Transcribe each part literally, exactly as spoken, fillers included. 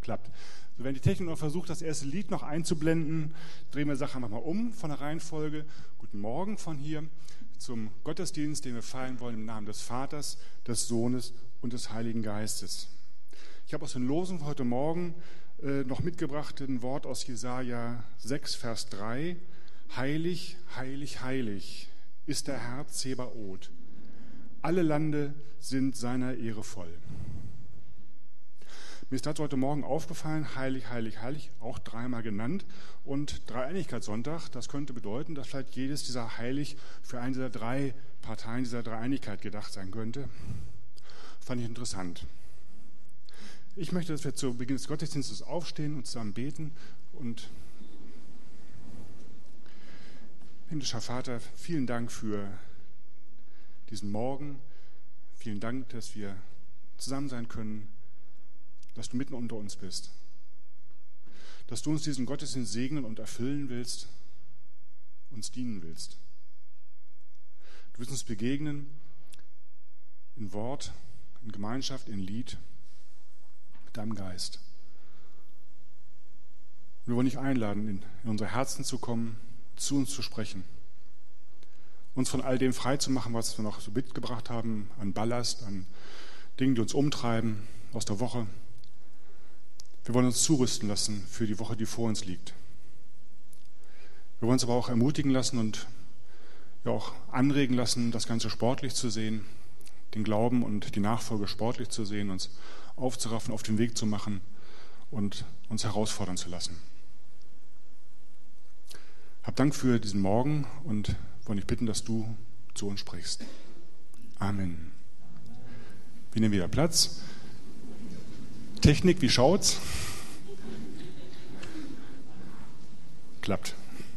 Klappt. So, wenn die Technik noch versucht, das erste Lied noch einzublenden, drehen wir die Sache einfach mal um von der Reihenfolge. Guten Morgen von hier zum Gottesdienst, den wir feiern wollen im Namen des Vaters, des Sohnes und des Heiligen Geistes. Ich habe aus den Losen von heute Morgen äh, noch mitgebracht ein Wort aus Jesaja sechs, Vers drei. Heilig, heilig, heilig ist der Herr Zebaoth. Alle Lande sind seiner Ehre voll. Mir ist dazu heute Morgen aufgefallen, heilig, heilig, heilig, auch dreimal genannt. Und Dreieinigkeitssonntag, das könnte bedeuten, dass vielleicht jedes dieser heilig für eine dieser drei Parteien dieser Dreieinigkeit gedacht sein könnte. Fand ich interessant. Ich möchte, dass wir zu Beginn des Gottesdienstes aufstehen und zusammen beten. Und himmlischer Vater, vielen Dank für diesen Morgen. Vielen Dank, dass wir zusammen sein können, dass du mitten unter uns bist, dass du uns diesen Gottesdienst segnen und erfüllen willst, uns dienen willst. Du willst uns begegnen in Wort, in Gemeinschaft, in Lied, mit deinem Geist. Wir wollen dich einladen, in, in unsere Herzen zu kommen, zu uns zu sprechen, uns von all dem frei zu machen, was wir noch so mitgebracht haben, an Ballast, an Dingen, die uns umtreiben aus der Woche. Wir wollen uns zurüsten lassen für die Woche, die vor uns liegt. Wir wollen uns aber auch ermutigen lassen und ja auch anregen lassen, das Ganze sportlich zu sehen, den Glauben und die Nachfolge sportlich zu sehen, uns aufzuraffen, auf den Weg zu machen und uns herausfordern zu lassen. Hab Dank für diesen Morgen und wollen dich bitten, dass du zu uns sprichst. Amen. Wir nehmen wieder Platz. Technik, wie schaut's? Klappt.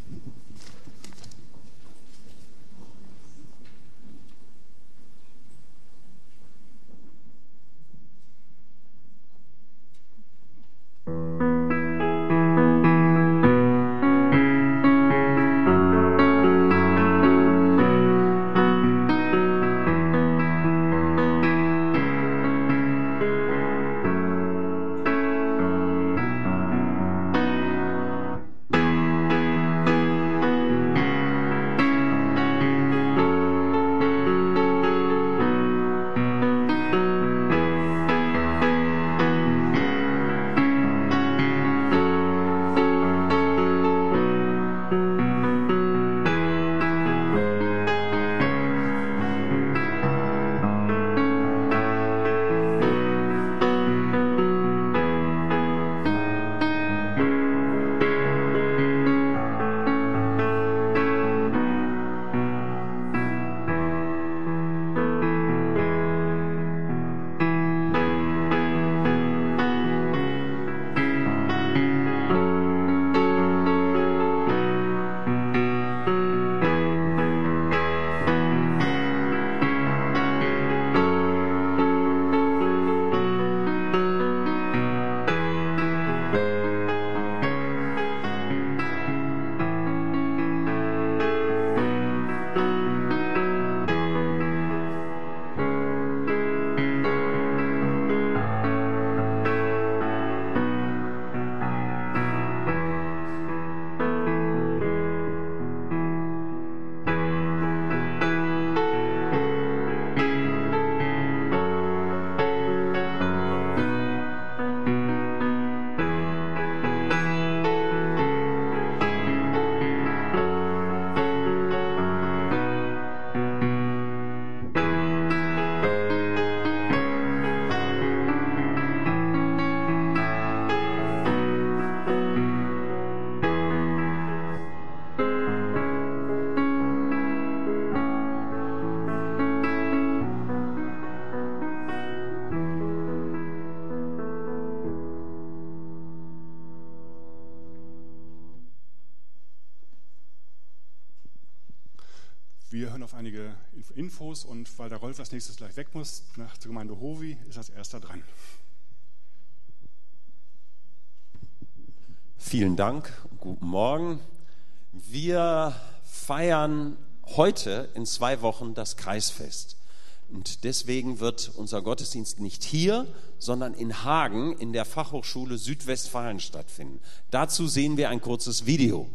Wir hören auf einige Infos und weil der Rolf als nächstes gleich weg muss, nach zur Gemeinde Hovi, ist als erster dran. Vielen Dank, guten Morgen. Wir feiern heute in zwei Wochen das Kreisfest. Und deswegen wird unser Gottesdienst nicht hier, sondern in Hagen in der Fachhochschule Südwestfalen stattfinden. Dazu sehen wir ein kurzes Video.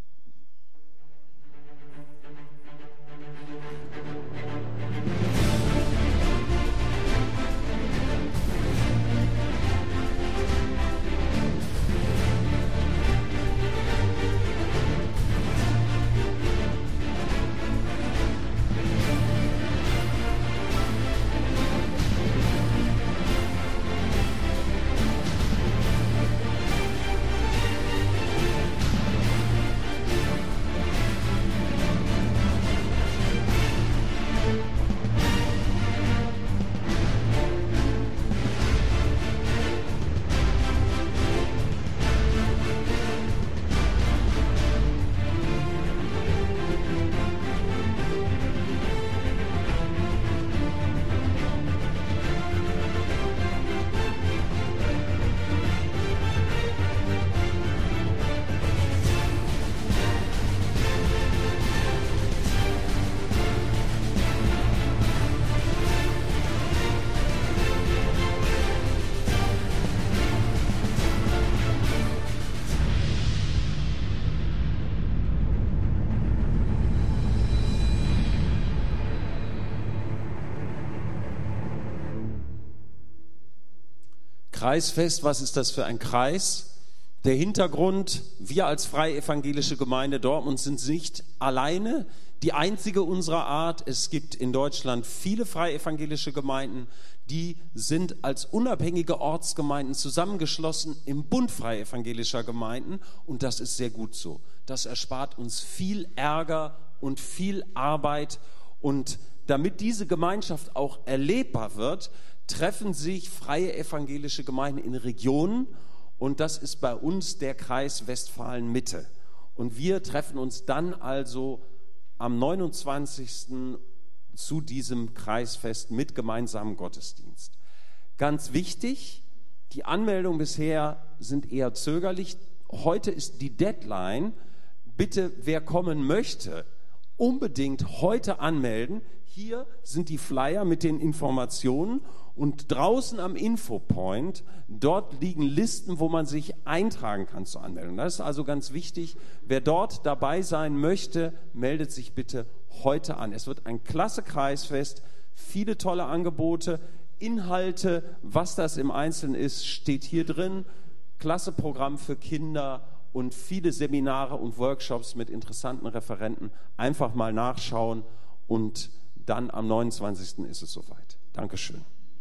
Kreisfest, was ist das für ein Kreis? Der Hintergrund, wir als Freie Evangelische Gemeinde Dortmund sind nicht alleine die einzige unserer Art. Es gibt in Deutschland viele Freie Evangelische Gemeinden, die sind als unabhängige Ortsgemeinden zusammengeschlossen im Bund Freie Evangelischer Gemeinden und das ist sehr gut so. Das erspart uns viel Ärger und viel Arbeit und damit diese Gemeinschaft auch erlebbar wird, treffen sich freie evangelische Gemeinden in Regionen und das ist bei uns der Kreis Westfalen-Mitte. Und wir treffen uns dann also am neunundzwanzigsten zu diesem Kreisfest mit gemeinsamem Gottesdienst. Ganz wichtig, die Anmeldungen bisher sind eher zögerlich. Heute ist die Deadline. Bitte, wer kommen möchte, unbedingt heute anmelden. Hier sind die Flyer mit den Informationen und draußen am Infopoint, dort liegen Listen, wo man sich eintragen kann zur Anmeldung. Das ist also ganz wichtig. Wer dort dabei sein möchte, meldet sich bitte heute an. Es wird ein klasse Kreisfest, viele tolle Angebote, Inhalte, was das im Einzelnen ist, steht hier drin. Klasse Programm für Kinder und viele Seminare und Workshops mit interessanten Referenten. Einfach mal nachschauen und dann am neunundzwanzigsten ist es soweit. Dankeschön.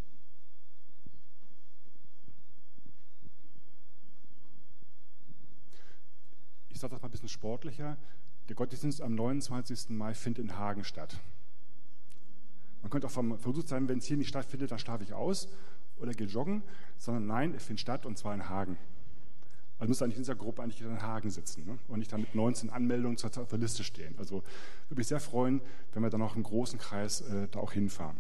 Ich sage das mal ein bisschen sportlicher. Der Gottesdienst am neunundzwanzigsten Mai findet in Hagen statt. Man könnte auch versucht sein, wenn es hier nicht stattfindet, dann schlafe ich aus oder gehe joggen, sondern nein, es findet statt und zwar in Hagen. Also müsste eigentlich in dieser Gruppe eigentlich in Hagen sitzen, ne? Und nicht dann mit neunzehn Anmeldungen zur, zur Liste stehen. Also würde mich sehr freuen, wenn wir dann auch im großen Kreis äh, da auch hinfahren.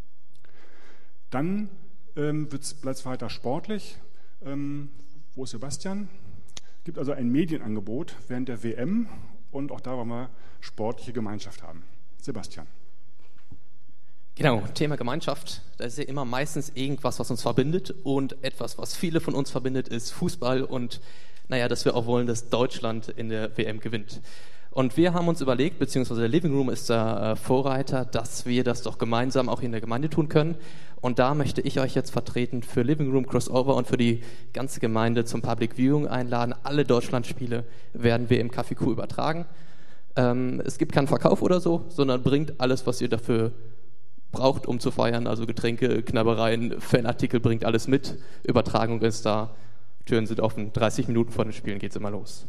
Dann ähm, bleibt es weiter sportlich. Ähm, wo ist Sebastian? Es gibt also ein Medienangebot während der W M und auch da wollen wir sportliche Gemeinschaft haben. Sebastian. Genau, Thema Gemeinschaft, da ist ja immer meistens irgendwas, was uns verbindet und etwas, was viele von uns verbindet, ist Fußball und naja, dass wir auch wollen, dass Deutschland in der W M gewinnt. Und wir haben uns überlegt, beziehungsweise der Living Room ist da Vorreiter, dass wir das doch gemeinsam auch in der Gemeinde tun können. Und da möchte ich euch jetzt vertreten für Living Room Crossover und für die ganze Gemeinde zum Public Viewing einladen. Alle Deutschlandspiele werden wir im Café Q übertragen. Ähm, es gibt keinen Verkauf oder so, sondern bringt alles, was ihr dafür braucht, um zu feiern. Also Getränke, Knabbereien, Fanartikel, bringt alles mit. Übertragung ist da, Türen sind offen. dreißig Minuten vor den Spielen geht es immer los.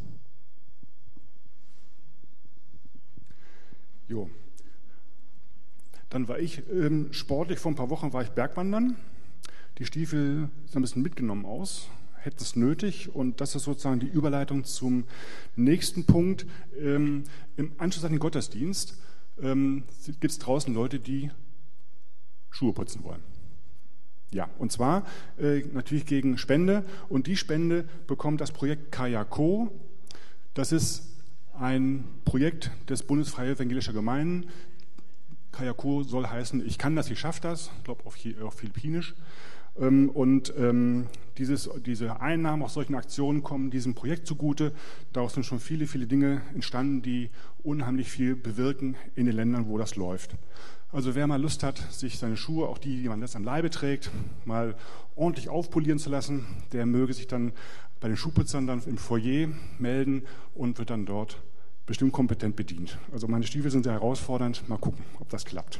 Jo. Dann war ich ähm, sportlich, vor ein paar Wochen war ich Bergwandern. Die Stiefel sind ein bisschen mitgenommen aus, hätten es nötig. Und das ist sozusagen die Überleitung zum nächsten Punkt. Ähm, Im Anschluss an den Gottesdienst ähm, gibt es draußen Leute, die Schuhe putzen wollen. Ja, und zwar äh, natürlich gegen Spende. Und die Spende bekommt das Projekt Kajako. Das ist ein Projekt des Bundes Freie Evangelischer Gemeinden, Kayako soll heißen, ich kann das, ich schaffe das, ich glaube auf, auf Philippinisch. Ähm, und ähm, dieses, diese Einnahmen aus solchen Aktionen kommen diesem Projekt zugute. Daraus sind schon viele, viele Dinge entstanden, die unheimlich viel bewirken in den Ländern, wo das läuft. Also wer mal Lust hat, sich seine Schuhe, auch die, die man jetzt am Leibe trägt, mal ordentlich aufpolieren zu lassen, der möge sich dann bei den Schuhputzern dann im Foyer melden und wird dann dort bestimmt kompetent bedient. Also meine Stiefel sind sehr herausfordernd. Mal gucken, ob das klappt.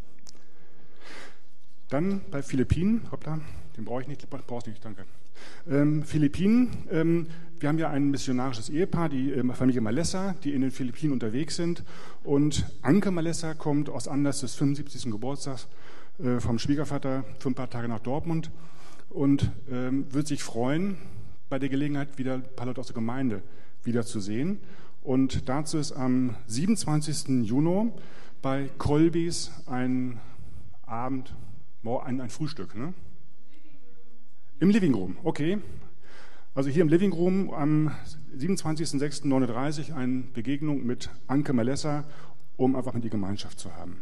Dann bei Philippinen, hoppla, den brauche ich nicht, brauchst nicht, danke. Ähm, Philippinen, ähm, wir haben ja ein missionarisches Ehepaar, die ähm, Familie Malessa, die in den Philippinen unterwegs sind. Und Anke Malessa kommt aus Anlass des fünfundsiebzigsten Geburtstags äh, vom Schwiegervater für ein paar Tage nach Dortmund und ähm, wird sich freuen, bei der Gelegenheit wieder ein paar Leute aus der Gemeinde wiederzusehen. Und dazu ist am siebenundzwanzigsten Juni bei Kolbis ein Abend, ein, ein Frühstück, ne? Im Living Room, okay. Also hier im Living Room am siebenundzwanzigsten sechsten neununddreißig eine Begegnung mit Anke Malessa, um einfach mit die Gemeinschaft zu haben.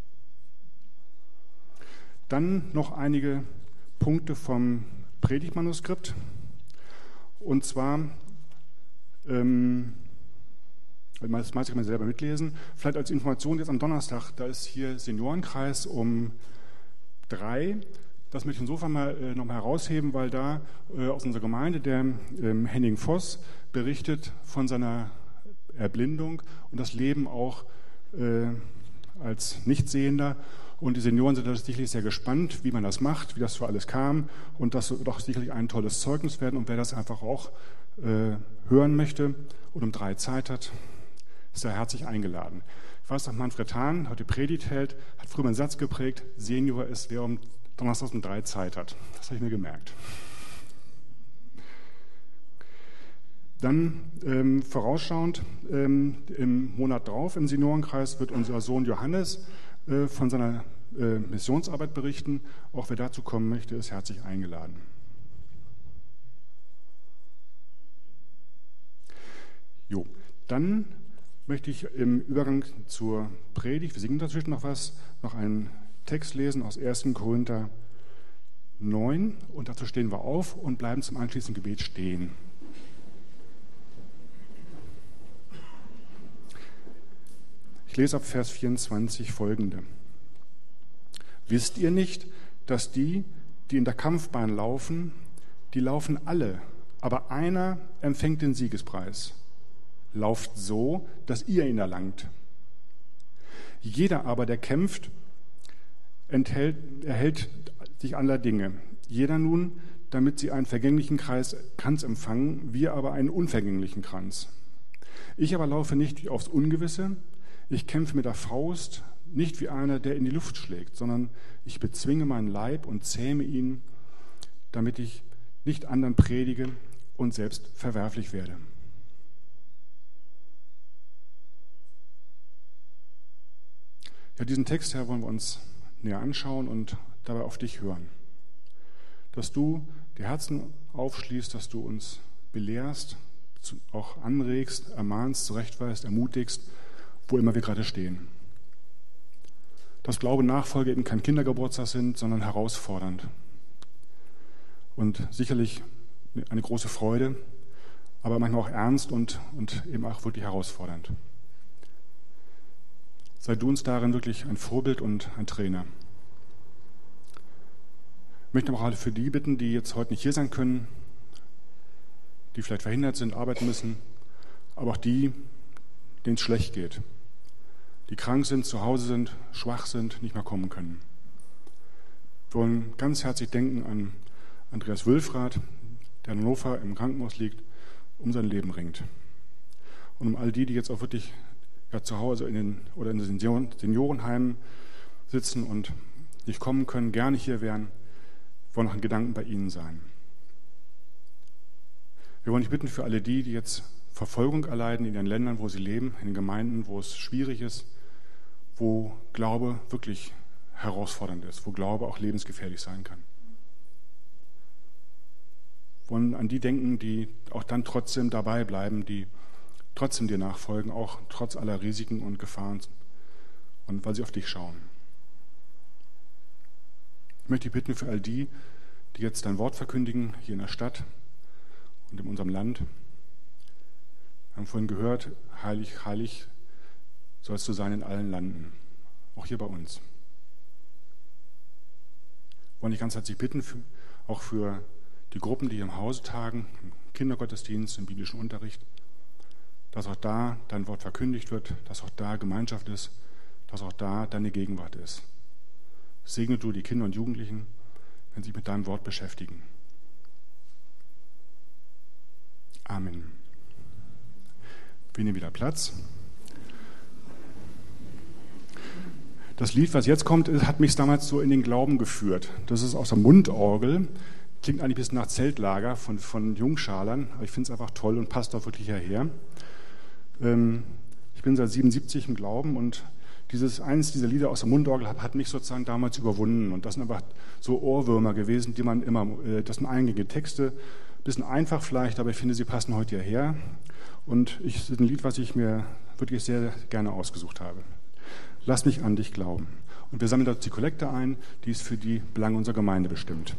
Dann noch einige Punkte vom Predigtmanuskript. Und zwar, ähm, das meiste kann man selber mitlesen, vielleicht als Information jetzt am Donnerstag, da ist hier Seniorenkreis um drei. Das möchte ich insofern mal äh, nochmal herausheben, weil da äh, aus unserer Gemeinde der ähm, Henning Voss berichtet von seiner Erblindung und das Leben auch äh, als Nichtsehender. Und die Senioren sind sicherlich sehr gespannt, wie man das macht, wie das so alles kam. Und das wird auch sicherlich ein tolles Zeugnis werden. Und wer das einfach auch äh, hören möchte und um drei Zeit hat, ist er herzlich eingeladen. Ich weiß, dass Manfred Hahn heute Predigt hält, hat früher einen Satz geprägt, Senior ist, wer um Donnerstag um drei Zeit hat. Das habe ich mir gemerkt. Dann ähm, vorausschauend, ähm, im Monat drauf im Seniorenkreis wird unser Sohn Johannes äh, von seiner äh, Missionsarbeit berichten. Auch wer dazu kommen möchte, ist herzlich eingeladen. Jo, dann möchte ich im Übergang zur Predigt, wir singen dazwischen noch was, noch einen Text lesen aus ersten Korinther neun und dazu stehen wir auf und bleiben zum anschließenden Gebet stehen. Ich lese ab Vers vierundzwanzig folgende. Wisst ihr nicht, dass die, die in der Kampfbahn laufen, die laufen alle, aber einer empfängt den Siegespreis. Lauft so, dass ihr ihn erlangt. Jeder aber, der kämpft, enthält, erhält sich aller Dinge. Jeder nun, damit sie einen vergänglichen Kreis, Kranz empfangen, wir aber einen unvergänglichen Kranz. Ich aber laufe nicht aufs Ungewisse, ich kämpfe mit der Faust, nicht wie einer, der in die Luft schlägt, sondern ich bezwinge meinen Leib und zähme ihn, damit ich nicht anderen predige und selbst verwerflich werde. Ja, diesen Text, Herr, wollen wir uns näher anschauen und dabei auf dich hören. Dass du die Herzen aufschließt, dass du uns belehrst, auch anregst, ermahnst, zurechtweist, ermutigst, wo immer wir gerade stehen. Dass Glaube und Nachfolge eben kein Kindergeburtstag sind, sondern herausfordernd. Und sicherlich eine große Freude, aber manchmal auch ernst und, und eben auch wirklich herausfordernd. Sei du uns darin wirklich ein Vorbild und ein Trainer. Ich möchte auch alle für die bitten, die jetzt heute nicht hier sein können, die vielleicht verhindert sind, arbeiten müssen, aber auch die, denen es schlecht geht, die krank sind, zu Hause sind, schwach sind, nicht mehr kommen können. Wir wollen ganz herzlich denken an Andreas Wülfrath, der in Hannover im Krankenhaus liegt, um sein Leben ringt. Und um all die, die jetzt auch wirklich ja, zu Hause in den, oder in den Senioren, Seniorenheimen sitzen und nicht kommen können, gerne hier wären, wollen noch ein Gedanken bei ihnen sein. Wir wollen dich bitten für alle die, die jetzt Verfolgung erleiden in den Ländern, wo sie leben, in den Gemeinden, wo es schwierig ist, wo Glaube wirklich herausfordernd ist, wo Glaube auch lebensgefährlich sein kann. Wir wollen an die denken, die auch dann trotzdem dabei bleiben, die trotzdem dir nachfolgen, auch trotz aller Risiken und Gefahren und weil sie auf dich schauen. Ich möchte dich bitten für all die, die jetzt dein Wort verkündigen, hier in der Stadt und in unserem Land. Wir haben vorhin gehört, heilig, heilig sollst du sein in allen Landen, auch hier bei uns. Wir wollen dich ganz herzlich bitten, für, auch für die Gruppen, die hier im Hause tagen, im Kindergottesdienst, im biblischen Unterricht, dass auch da dein Wort verkündigt wird, dass auch da Gemeinschaft ist, dass auch da deine Gegenwart ist. Segne du die Kinder und Jugendlichen, wenn sie sich mit deinem Wort beschäftigen. Amen. Wir nehmen wieder Platz. Das Lied, was jetzt kommt, hat mich damals so in den Glauben geführt. Das ist aus der Mundorgel. Klingt eigentlich ein bisschen nach Zeltlager von, von Jungschalern, aber ich finde es einfach toll und passt auch wirklich hierher. Ähm, ich bin seit siebenundsiebzig im Glauben und dieses, eines dieser Lieder aus der Mundorgel hat, hat mich sozusagen damals überwunden. Und das sind einfach so Ohrwürmer gewesen, die man immer, äh, das sind eingängige Texte, ein bisschen einfach vielleicht, aber ich finde, sie passen heute hierher. Und ich, das ist ein Lied, was ich mir wirklich sehr gerne ausgesucht habe. Lass mich an dich glauben. Und wir sammeln dort die Kollekte ein, die ist für die Belange unserer Gemeinde bestimmt.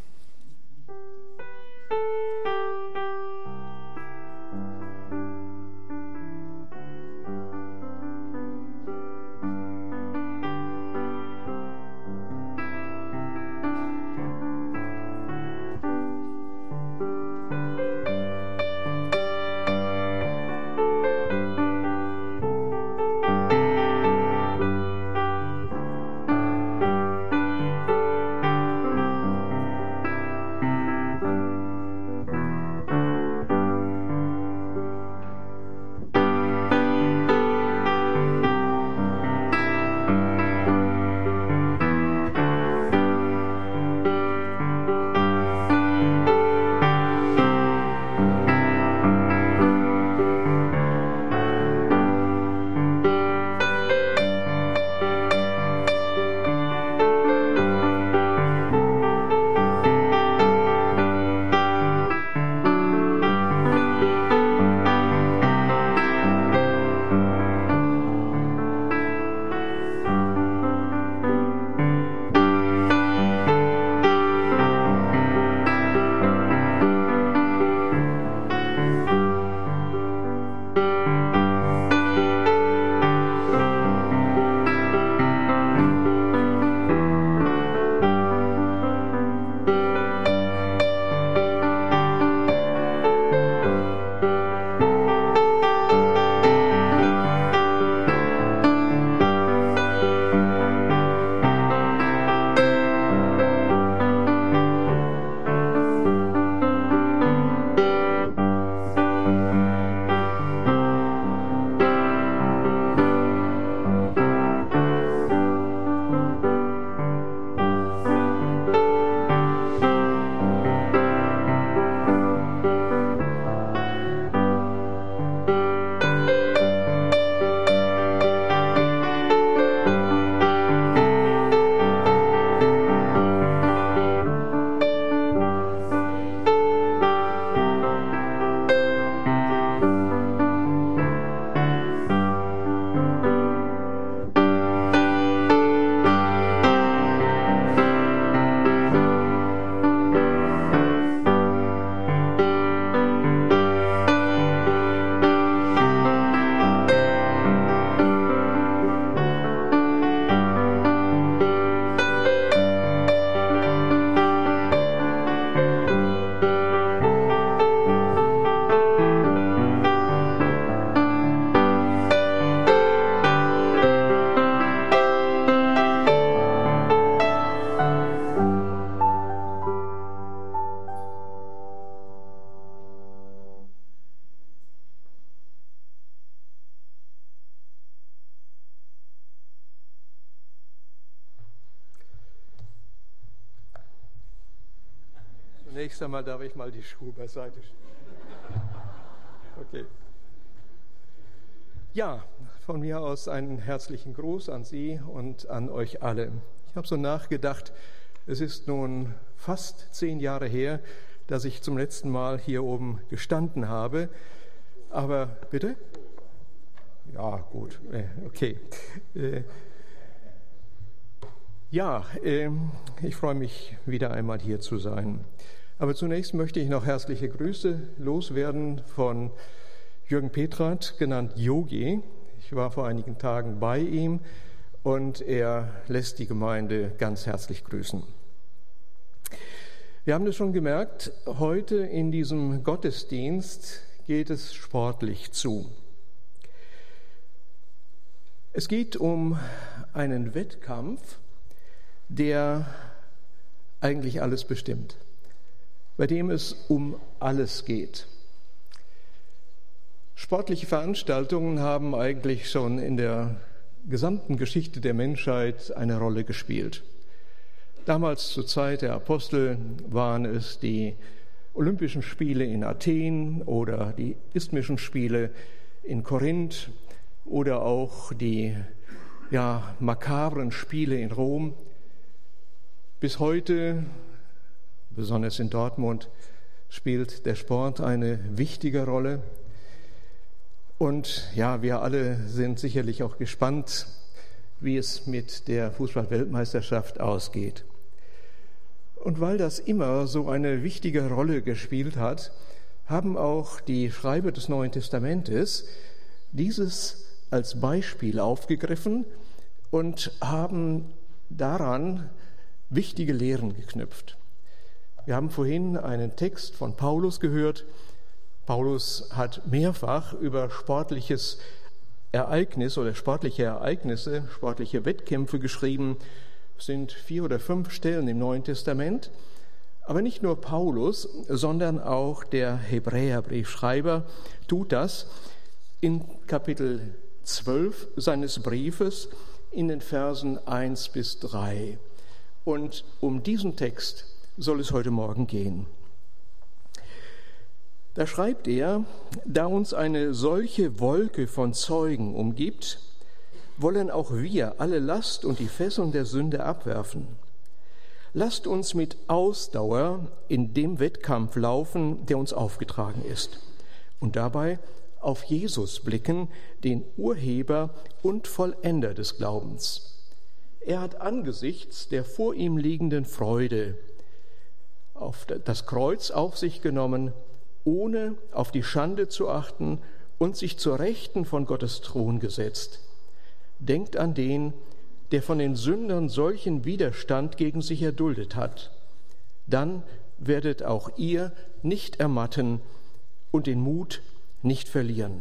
Zunächst einmal darf ich mal die Schuhe beiseite stellen. Okay. Ja, von mir aus einen herzlichen Gruß an Sie und an euch alle. Ich habe so nachgedacht, es ist nun fast zehn Jahre her, dass ich zum letzten Mal hier oben gestanden habe. Aber bitte? Ja, gut, okay. Ja, äh, ich freue mich, wieder einmal hier zu sein. Aber zunächst möchte ich noch herzliche Grüße loswerden von Jürgen Petrat, genannt Yogi. Ich war vor einigen Tagen bei ihm und er lässt die Gemeinde ganz herzlich grüßen. Wir haben es schon gemerkt, heute in diesem Gottesdienst geht es sportlich zu. Es geht um einen Wettkampf, der eigentlich alles bestimmt, bei dem es um alles geht. Sportliche Veranstaltungen haben eigentlich schon in der gesamten Geschichte der Menschheit eine Rolle gespielt. Damals zur Zeit der Apostel waren es die Olympischen Spiele in Athen oder die Isthmischen Spiele in Korinth oder auch die ja, makabren Spiele in Rom. Bis heute, besonders in Dortmund, spielt der Sport eine wichtige Rolle. Und ja, wir alle sind sicherlich auch gespannt, wie es mit der Fußball-Weltmeisterschaft ausgeht. Und weil das immer so eine wichtige Rolle gespielt hat, haben auch die Schreiber des Neuen Testamentes dieses als Beispiel aufgegriffen und haben daran wichtige Lehren geknüpft. Wir haben vorhin einen Text von Paulus gehört. Paulus hat mehrfach über sportliches Ereignis oder sportliche Ereignisse, sportliche Wettkämpfe geschrieben. Es sind vier oder fünf Stellen im Neuen Testament. Aber nicht nur Paulus, sondern auch der Hebräerbriefschreiber tut das in Kapitel zwölf seines Briefes in den Versen eins bis drei. Und um diesen Text soll es heute Morgen gehen. Da schreibt er, da uns eine solche Wolke von Zeugen umgibt, wollen auch wir alle Last und die Fesseln der Sünde abwerfen. Lasst uns mit Ausdauer in dem Wettkampf laufen, der uns aufgetragen ist, und dabei auf Jesus blicken, den Urheber und Vollender des Glaubens. Er hat angesichts der vor ihm liegenden Freude auf das Kreuz auf sich genommen, ohne auf die Schande zu achten, und sich zur Rechten von Gottes Thron gesetzt. Denkt an den, der von den Sündern solchen Widerstand gegen sich erduldet hat. Dann werdet auch ihr nicht ermatten und den Mut nicht verlieren.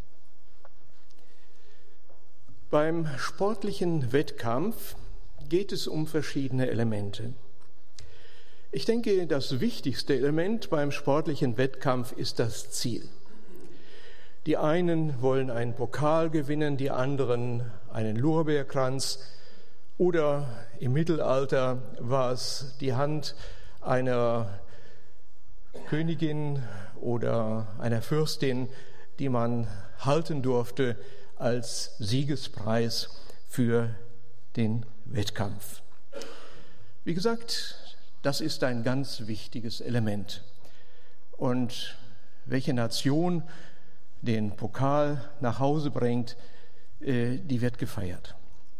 Beim sportlichen Wettkampf geht es um verschiedene Elemente. Ich denke, das wichtigste Element beim sportlichen Wettkampf ist das Ziel. Die einen wollen einen Pokal gewinnen, die anderen einen Lorbeerkranz. Oder im Mittelalter war es die Hand einer Königin oder einer Fürstin, die man halten durfte als Siegespreis für den Wettkampf. Wie gesagt, das ist ein ganz wichtiges Element. Und welche Nation den Pokal nach Hause bringt, die wird gefeiert.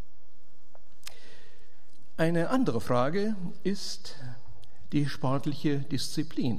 Eine andere Frage ist die sportliche Disziplin.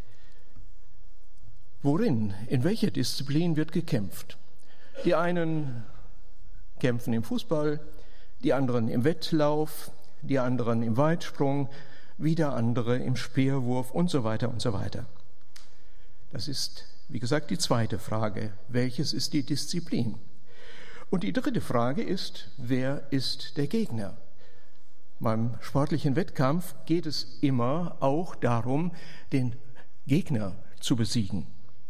Worin, in welcher Disziplin wird gekämpft? Die einen kämpfen im Fußball, die anderen im Wettlauf, die anderen im Weitsprung, wieder andere im Speerwurf und so weiter und so weiter. Das ist, wie gesagt, die zweite Frage. Welches ist die Disziplin? Und die dritte Frage ist, wer ist der Gegner? Beim sportlichen Wettkampf geht es immer auch darum, den Gegner zu besiegen.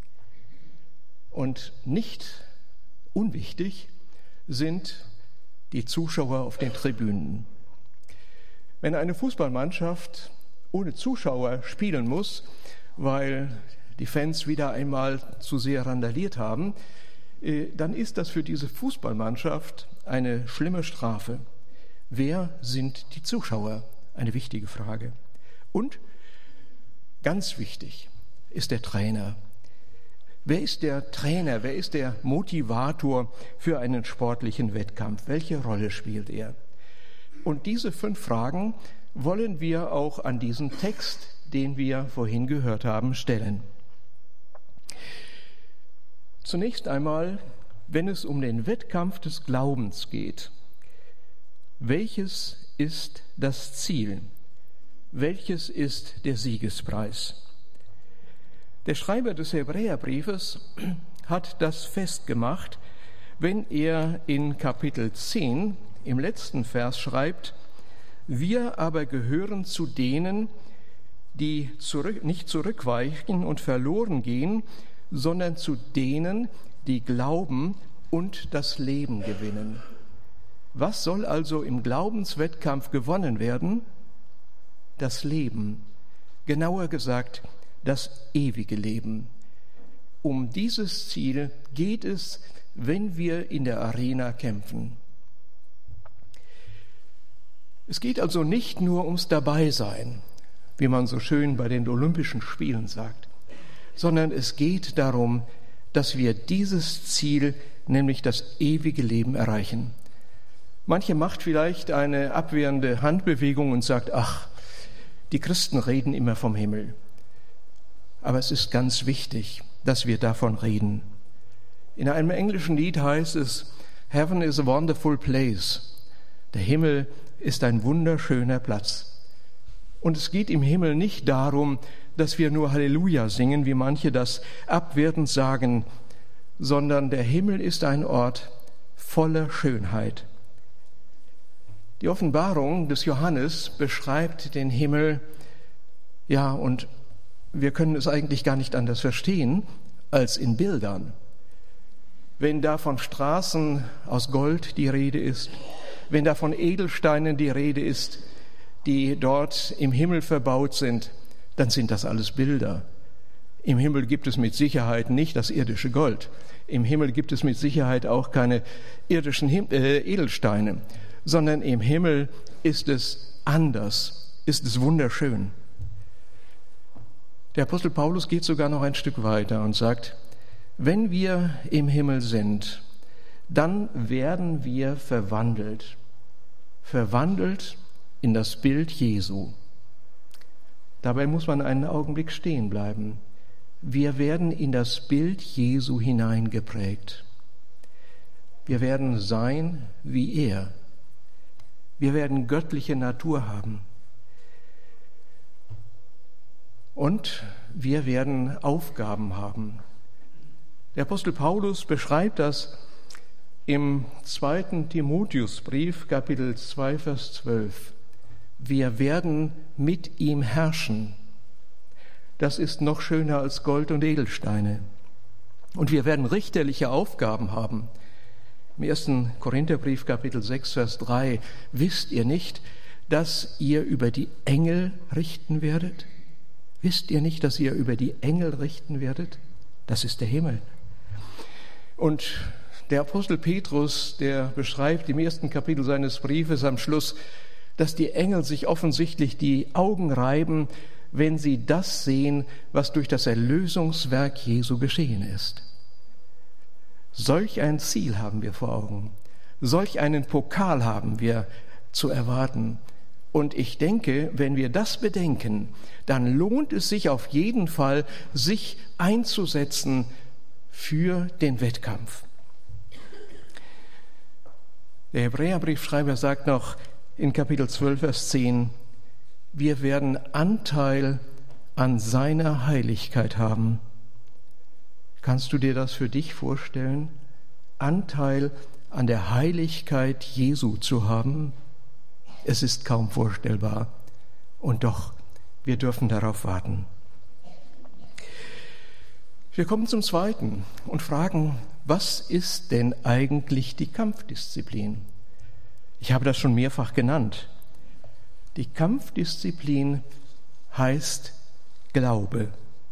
Und nicht unwichtig sind die Zuschauer auf den Tribünen. Wenn eine Fußballmannschaft ohne Zuschauer spielen muss, weil die Fans wieder einmal zu sehr randaliert haben, dann ist das für diese Fußballmannschaft eine schlimme Strafe. Wer sind die Zuschauer? Eine wichtige Frage. Und ganz wichtig ist der Trainer. Wer ist der Trainer? Wer ist der Motivator für einen sportlichen Wettkampf? Welche Rolle spielt er? Und diese fünf Fragen wollen wir auch an diesen Text, den wir vorhin gehört haben, stellen. Zunächst einmal, wenn es um den Wettkampf des Glaubens geht, welches ist das Ziel? Welches ist der Siegespreis? Der Schreiber des Hebräerbriefes hat das festgemacht, wenn er in Kapitel zehn im letzten Vers schreibt: Wir aber gehören zu denen, die zurück, nicht zurückweichen und verloren gehen, sondern zu denen, die glauben und das Leben gewinnen. Was soll also im Glaubenswettkampf gewonnen werden? Das Leben, genauer gesagt, das ewige Leben. Um dieses Ziel geht es, wenn wir in der Arena kämpfen. Es geht also nicht nur ums Dabeisein, wie man so schön bei den Olympischen Spielen sagt, sondern es geht darum, dass wir dieses Ziel, nämlich das ewige Leben, erreichen. Manche macht vielleicht eine abwehrende Handbewegung und sagt: Ach, die Christen reden immer vom Himmel. Aber es ist ganz wichtig, dass wir davon reden. In einem englischen Lied heißt es: Heaven is a wonderful place. Der Himmel ist ein wunderschöner Platz. Und es geht im Himmel nicht darum, dass wir nur Halleluja singen, wie manche das abwertend sagen, sondern der Himmel ist ein Ort voller Schönheit. Die Offenbarung des Johannes beschreibt den Himmel, ja, und wir können es eigentlich gar nicht anders verstehen als in Bildern. Wenn da von Straßen aus Gold die Rede ist, wenn da von Edelsteinen die Rede ist, die dort im Himmel verbaut sind, dann sind das alles Bilder. Im Himmel gibt es mit Sicherheit nicht das irdische Gold. Im Himmel gibt es mit Sicherheit auch keine irdischen Him- äh, Edelsteine, sondern im Himmel ist es anders, ist es wunderschön. Der Apostel Paulus geht sogar noch ein Stück weiter und sagt: Wenn wir im Himmel sind, dann werden wir verwandelt, verwandelt in das Bild Jesu. Dabei muss man einen Augenblick stehen bleiben. Wir werden in das Bild Jesu hineingeprägt. Wir werden sein wie er. Wir werden göttliche Natur haben. Und wir werden Aufgaben haben. Der Apostel Paulus beschreibt das im zweiten Timotheusbrief, Kapitel zwei, Vers zwölf. Wir werden mit ihm herrschen. Das ist noch schöner als Gold und Edelsteine. Und wir werden richterliche Aufgaben haben. Im ersten Korintherbrief, Kapitel sechs, Vers drei, wisst ihr nicht, dass ihr über die Engel richten werdet? Wisst ihr nicht, dass ihr über die Engel richten werdet? Das ist der Himmel. Und der Apostel Petrus, der beschreibt im ersten Kapitel seines Briefes am Schluss, dass die Engel sich offensichtlich die Augen reiben, wenn sie das sehen, was durch das Erlösungswerk Jesu geschehen ist. Solch ein Ziel haben wir vor Augen. Solch einen Pokal haben wir zu erwarten. Und ich denke, wenn wir das bedenken, dann lohnt es sich auf jeden Fall, sich einzusetzen für den Wettkampf. Der Hebräerbriefschreiber sagt noch in Kapitel zwölf, Vers zehn, wir werden Anteil an seiner Heiligkeit haben. Kannst du dir das für dich vorstellen? Anteil an der Heiligkeit Jesu zu haben? Es ist kaum vorstellbar. Und doch, wir dürfen darauf warten. Wir kommen zum Zweiten und fragen, was ist denn eigentlich die Kampfdisziplin? Ich habe das schon mehrfach genannt. Die Kampfdisziplin heißt Glaube.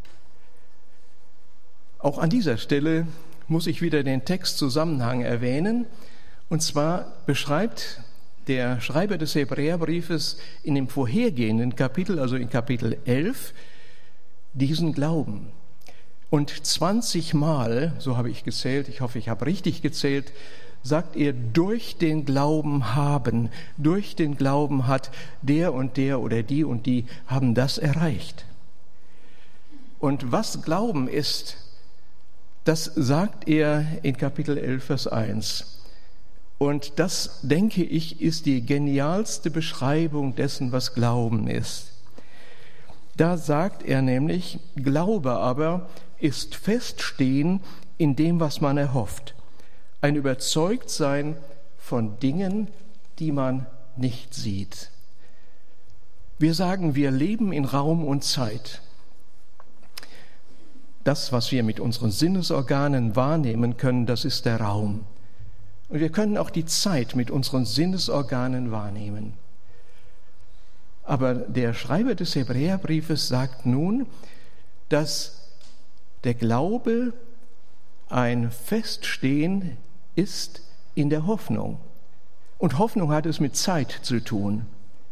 Auch an dieser Stelle muss ich wieder den Textzusammenhang erwähnen. Und zwar beschreibt der Schreiber des Hebräerbriefes in dem vorhergehenden Kapitel, also in Kapitel elf, diesen Glauben. Und zwanzig Mal, so habe ich gezählt, ich hoffe, ich habe richtig gezählt, sagt er, durch den Glauben haben. Durch den Glauben hat der und der oder die und die haben das erreicht. Und was Glauben ist, das sagt er in Kapitel elf, Vers eins. Und das, denke ich, ist die genialste Beschreibung dessen, was Glauben ist. Da sagt er nämlich, Glaube aber ist Feststehen in dem, was man erhofft. Ein Überzeugtsein von Dingen, die man nicht sieht. Wir sagen, wir leben in Raum und Zeit. Das, was wir mit unseren Sinnesorganen wahrnehmen können, das ist der Raum. Und wir können auch die Zeit mit unseren Sinnesorganen wahrnehmen. Aber der Schreiber des Hebräerbriefes sagt nun, dass der Glaube ein Feststehen ist in der Hoffnung. Und Hoffnung hat es mit Zeit zu tun.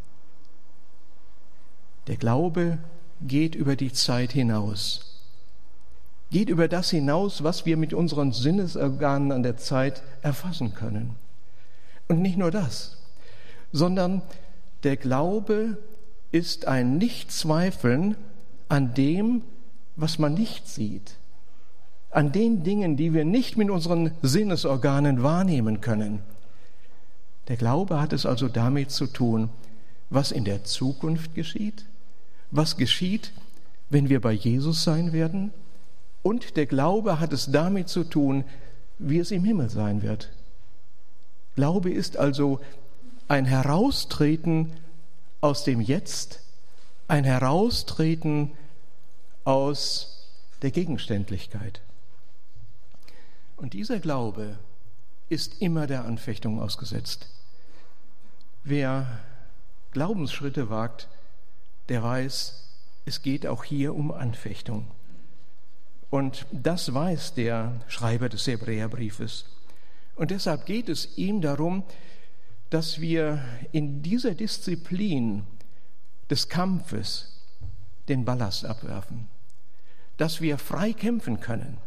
Der Glaube geht über die Zeit hinaus. Geht über das hinaus, was wir mit unseren Sinnesorganen an der Zeit erfassen können. Und nicht nur das, sondern der Glaube ist ein Nichtzweifeln an dem, was man nicht sieht, an den Dingen, die wir nicht mit unseren Sinnesorganen wahrnehmen können. Der Glaube hat es also damit zu tun, was in der Zukunft geschieht, was geschieht, wenn wir bei Jesus sein werden. Und der Glaube hat es damit zu tun, wie es im Himmel sein wird. Glaube ist also ein Heraustreten aus dem Jetzt, ein Heraustreten aus der Gegenständlichkeit. Und dieser Glaube ist immer der Anfechtung ausgesetzt. Wer Glaubensschritte wagt, der weiß, es geht auch hier um Anfechtung. Und das weiß der Schreiber des Hebräerbriefes. Und deshalb geht es ihm darum, dass wir in dieser Disziplin des Kampfes den Ballast abwerfen, dass wir frei kämpfen können.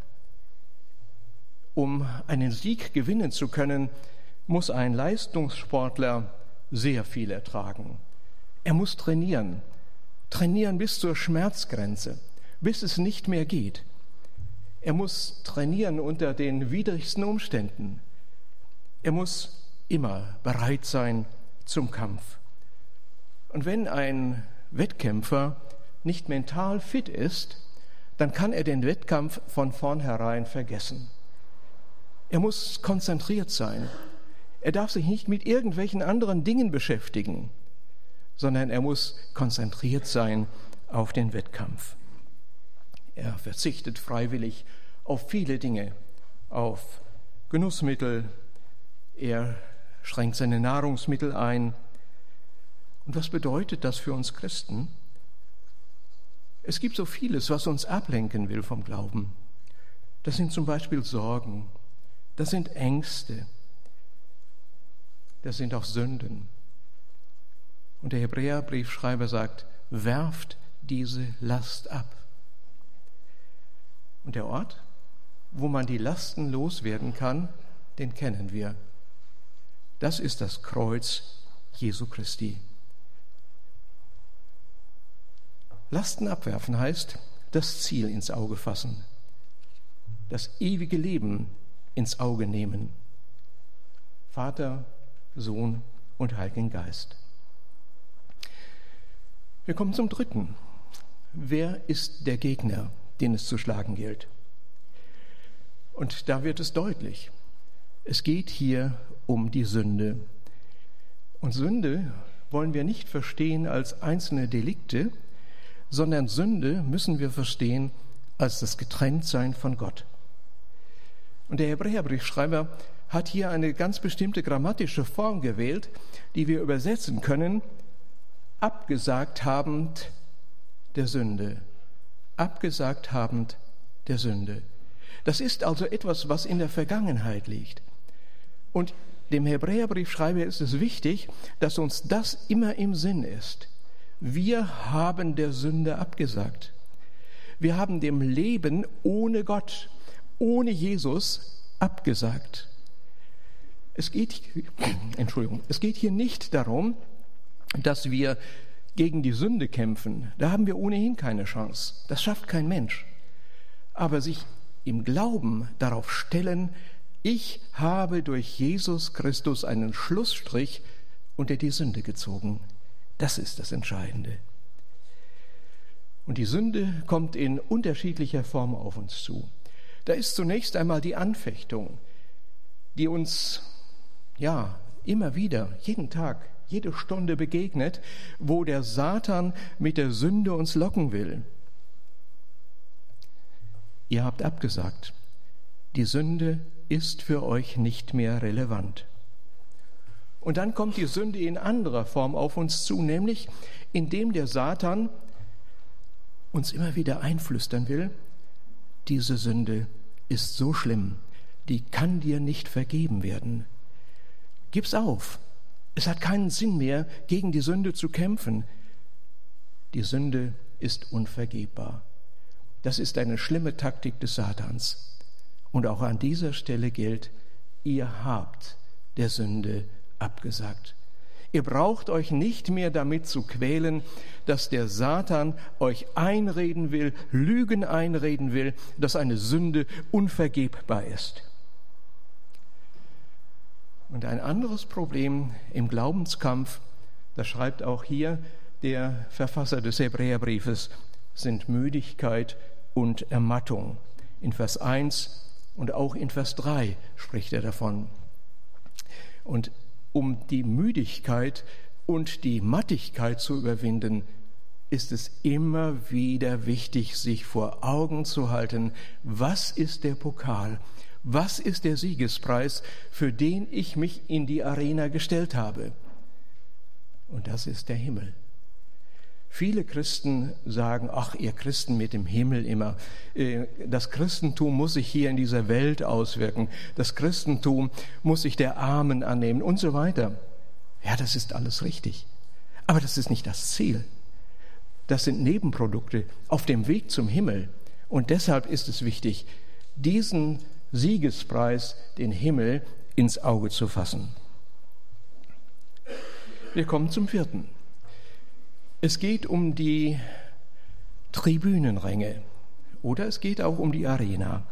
Um einen Sieg gewinnen zu können, muss ein Leistungssportler sehr viel ertragen. Er muss trainieren, trainieren bis zur Schmerzgrenze, bis es nicht mehr geht. Er muss trainieren unter den widrigsten Umständen. Er muss immer bereit sein zum Kampf. Und wenn ein Wettkämpfer nicht mental fit ist, dann kann er den Wettkampf von vornherein vergessen. Er muss konzentriert sein. Er darf sich nicht mit irgendwelchen anderen Dingen beschäftigen, sondern er muss konzentriert sein auf den Wettkampf. Er verzichtet freiwillig auf viele Dinge, auf Genussmittel, er schränkt seine Nahrungsmittel ein. Und was bedeutet das für uns Christen? Es gibt so vieles, was uns ablenken will vom Glauben. Das sind zum Beispiel Sorgen, das sind Ängste, das sind auch Sünden. Und der Hebräerbriefschreiber sagt, werft diese Last ab. Und der Ort, wo man die Lasten loswerden kann, den kennen wir. Das ist das Kreuz Jesu Christi. Lasten abwerfen heißt, das Ziel ins Auge fassen, das ewige Leben ins Auge nehmen. Vater, Sohn und Heiligen Geist. Wir kommen zum dritten. Wer ist der Gegner, den es zu schlagen gilt? Und da wird es deutlich. Es geht hier um die Sünde. Und Sünde wollen wir nicht verstehen als einzelne Delikte, sondern Sünde müssen wir verstehen als das Getrenntsein von Gott. Und der Hebräerbriefschreiber hat hier eine ganz bestimmte grammatische Form gewählt, die wir übersetzen können, abgesagt habend der Sünde. Abgesagt habend der Sünde. Das ist also etwas, was in der Vergangenheit liegt. Und dem Hebräerbriefschreiber ist es wichtig, dass uns das immer im Sinn ist. Wir haben der Sünde abgesagt. Wir haben dem Leben ohne Gott, ohne Jesus abgesagt. Es geht, Entschuldigung, es geht hier nicht darum, dass wir gegen die Sünde kämpfen. Da haben wir ohnehin keine Chance. Das schafft kein Mensch. Aber sich im Glauben darauf stellen, ich habe durch Jesus Christus einen Schlussstrich unter die Sünde gezogen. Das ist das Entscheidende. Und die Sünde kommt in unterschiedlicher Form auf uns zu. Da ist zunächst einmal die Anfechtung, die uns ja immer wieder, jeden Tag, jede Stunde begegnet, wo der Satan mit der Sünde uns locken will. Ihr habt abgesagt. Die Sünde ist für euch nicht mehr relevant. Und dann kommt die Sünde in anderer Form auf uns zu, nämlich indem der Satan uns immer wieder einflüstern will, diese Sünde ist so schlimm, die kann dir nicht vergeben werden. Gib's auf. Es hat keinen Sinn mehr, gegen die Sünde zu kämpfen. Die Sünde ist unvergebbar. Das ist eine schlimme Taktik des Satans. Und auch an dieser Stelle gilt, ihr habt der Sünde abgesagt. Ihr braucht euch nicht mehr damit zu quälen, dass der Satan euch einreden will, Lügen einreden will, dass eine Sünde unvergebbar ist. Und ein anderes Problem im Glaubenskampf, das schreibt auch hier der Verfasser des Hebräerbriefes, sind Müdigkeit und Ermattung. In Vers eins und auch in Vers drei spricht er davon. Und um die Müdigkeit und die Mattigkeit zu überwinden, ist es immer wieder wichtig, sich vor Augen zu halten, was ist der Pokal, was ist der Siegespreis, für den ich mich in die Arena gestellt habe? Und das ist der Himmel. Viele Christen sagen, ach, ihr Christen mit dem Himmel immer, das Christentum muss sich hier in dieser Welt auswirken, das Christentum muss sich der Armen annehmen und so weiter. Ja, das ist alles richtig. Aber das ist nicht das Ziel. Das sind Nebenprodukte auf dem Weg zum Himmel. Und deshalb ist es wichtig, diesen Siegespreis, den Himmel, ins Auge zu fassen. Wir kommen zum vierten. Es geht um die Tribünenränge oder es geht auch um die Arena.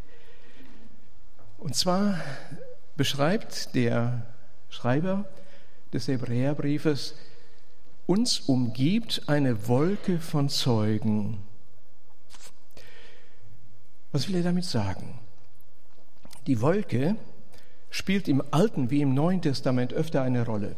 Und zwar beschreibt der Schreiber des Hebräerbriefes, uns umgibt eine Wolke von Zeugen. Was will er damit sagen? Die Wolke spielt im Alten wie im Neuen Testament öfter eine Rolle.